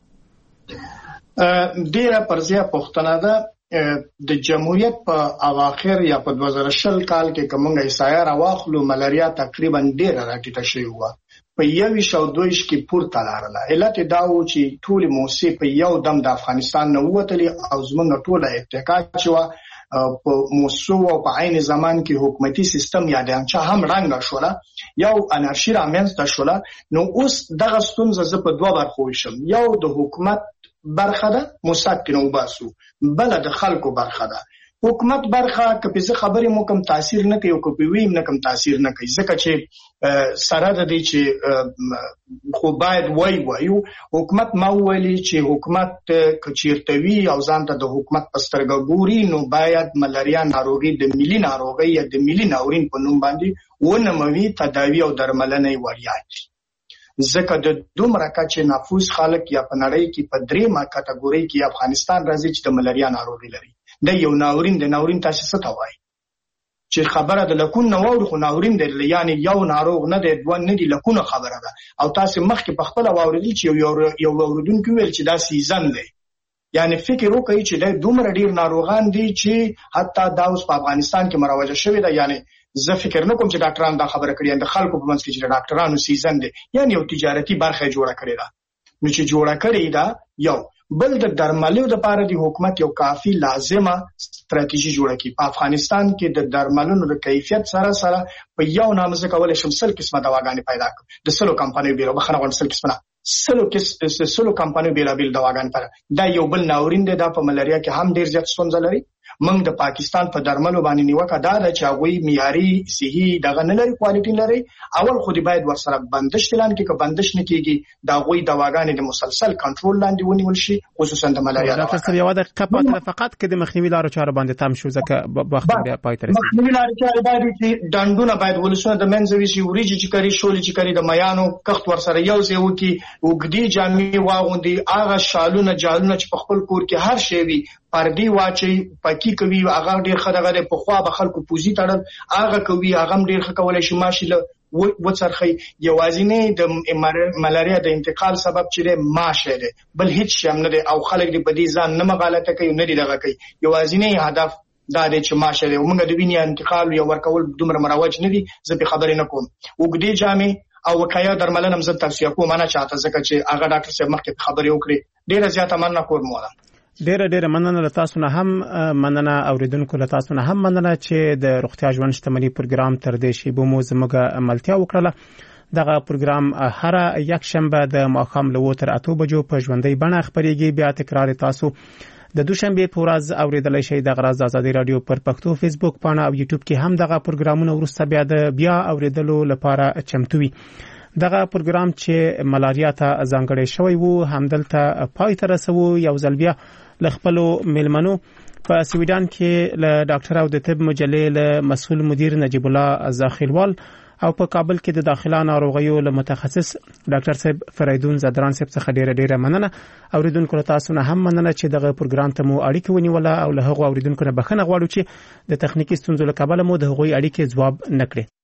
Speaker 4: ډیره پرځه پښتنه ده د جمهوریت په اواخر یا په دوه زره شل کال کې کومه ایسایا راوخلو ملاریا تقریبا ډیره راټیټه شوې و، په یوه شو دویش کې پورته لاړه. علت دا و چې ټول موسی په یو دم د افغانستان نه ووتلی او زمونږ ټوله اتکا چې و په موسو او په عین زمان کې حکومتي سیستم یا د انچا هم رنګ شوله یو انارشي رامنځته شوله. نو اوس دغه ستونزه زه په دوه برخو ویشم. یو د حکومت برخه ده مسکن او باسو، بل د خلکو برخه ده. حکومت برخه کپی زه خبرې مو کم تاثیر نه کوي او کپی ویم نه کم تاثیر نه کوي، ځکه چې سره د دې چې خو باید وای وایو حکومت ما ویلي چې حکومت کچیرتوي او ځان ته د حکومت پسترګ ګوري نو باید ملاریا ناروغي د ملي ناروغي یا د ملي ناورین په نوم باندې ونموي تداوی او درملنه وړیا شي. ځکه د دومره کچې نفوس خلک یا په نړۍ کې په درېمه کټګوري کې افغانستان راځي چې د ملاریا ناروغي لري. د یو ناورین د ناورین تاسو څه ته وایي چې خبره د لکون نه واوري خو ناورین دی، یعنی یو ناروغ نه دی دوه نه دی لکونه خبره ده. او تاسو مخکې په خپل واوریدل چې یو یو اوریدونکو ویل چې دا سیزن دی، یعنی فکر وکړئ چې د دومره ډیر ناروغان دي چې حتی دا اوس په افغانستان کې مروجه شوی ده. یعنی زه فکر نه کوم چې ډاکټران دا خبره کړي د خلکو په منځ کې چې ډاکټرانو سیزن دی، یعنی یو تجارتي برخه جوړه کړې ده. نو چې جوړه کړې ده یو بل د درملو د لپاره د حکومت یو کافي لازمه ستراتیژي جوړه کړي. په افغانستان کې د درملونو د کیفیت سره سره په یو نامه کولای شم سل قسمه دواګانې پیدا کړم د سلو کمپنیو بیره بخنه غون سل قسمه سلو کس سلو کمپنیو بیره بیل دواګانې پر دا یو بل ناورین دی. دا په ملاریا کې هم ډیر زیات ستونزه لري. موږ د پاکستان په درملو باندې نیوکه دا ده چې هغه معیاري صحي دغه نه لري، کوالټي لري. اول خو دې باید ورسره بندش اعلان کړي، که بندش نه کیږي دا غوي دواګانې د مسلسل کنټرول لاندې ونیول شي، خصوصا د ملاریا.
Speaker 3: ډاکټر صاحب یو دقیقه پاتې فقط کې د مخنیوي لارو چارو باندې تام شو، ځکه وخت بیا پای ته رسیدي.
Speaker 4: مخنیوي لارو چارو باید چې ډانډونه باید ولسونه د منځوي شي، وریجی چې کری شولې چې کری د میانو کخت ورسره یو ځای وکي، وګدي جامې واغوندي، هغه شالونه جالونه چې په خپل کور کې هر شی وي پردي واچي پکی کوي، هغه ډیر خدغه په خوا به خلکو پوزي تړل هغه کوي، هغه ډیر خکولای شي ماشله وڅرخي. یوازینه د ملاریا د انتقال سبب چې ماشه ده، بل هیڅ شی نه ده. او خلک دې په دې ځان نه مغالطه کوي نه دي دغه کوي. یوازینه هدف دا دی چې ماشه ده. موږ د وینې انتقال یو ورکول دومره مروج نه دي، زه په خبرې نه کوم. وګدي جامې او وقایه درملنه مزه توصیه کوم نه چاته، ځکه چې هغه ډاکټر صاحب مخکې خبرې وکړي. ډیره زیاته مننه کوم مولا.
Speaker 3: ډیره ډیره مننه له تاسو نه هم مننه اوریدونکو له تاسو نه هم مننه چې د روغتیا ژوند شتمنۍ پروګرام تر دې شی به مو زموږه ملتیا وکړه. دغه پروګرام هر یک شنبه د ماښام له تر اته بجو په ژوندۍ بڼه خبريږي. بیا تکرار تاسو د دوشنبه په ورځ اوریدلای شئ. د غرض ازادي رادیو پر پښتو فیسبوک پاڼه او یوټیوب کې هم دغه پروګرامونه ورسته بیا د بیا اوریدلو لپاره چمتو وي. دغه پروګرام چې ملاریا ته ځانګړی شوی وو همدلته پای ته رسو. یو ځل بیا ل خپلو ملمنو په سویډن کې له ډاکټر او د طب مجلې له مسؤل مدیر نجیب الله زاخیلوال او په کابل کې د داخله ناروغیو له متخصص ډاکټر صاحب فریدون زدران صاحب څخه ډیره ډیره مننه. اوریدونکو تاسو نه هم مننه چې دغه پروګرام ته مو اړیکه ونیوله او له هغو اوریدونکو نه بخښنه غواړو چې د تخنیکی ستونزو له کبله مو د هغوی اړیکې ځواب نکړي.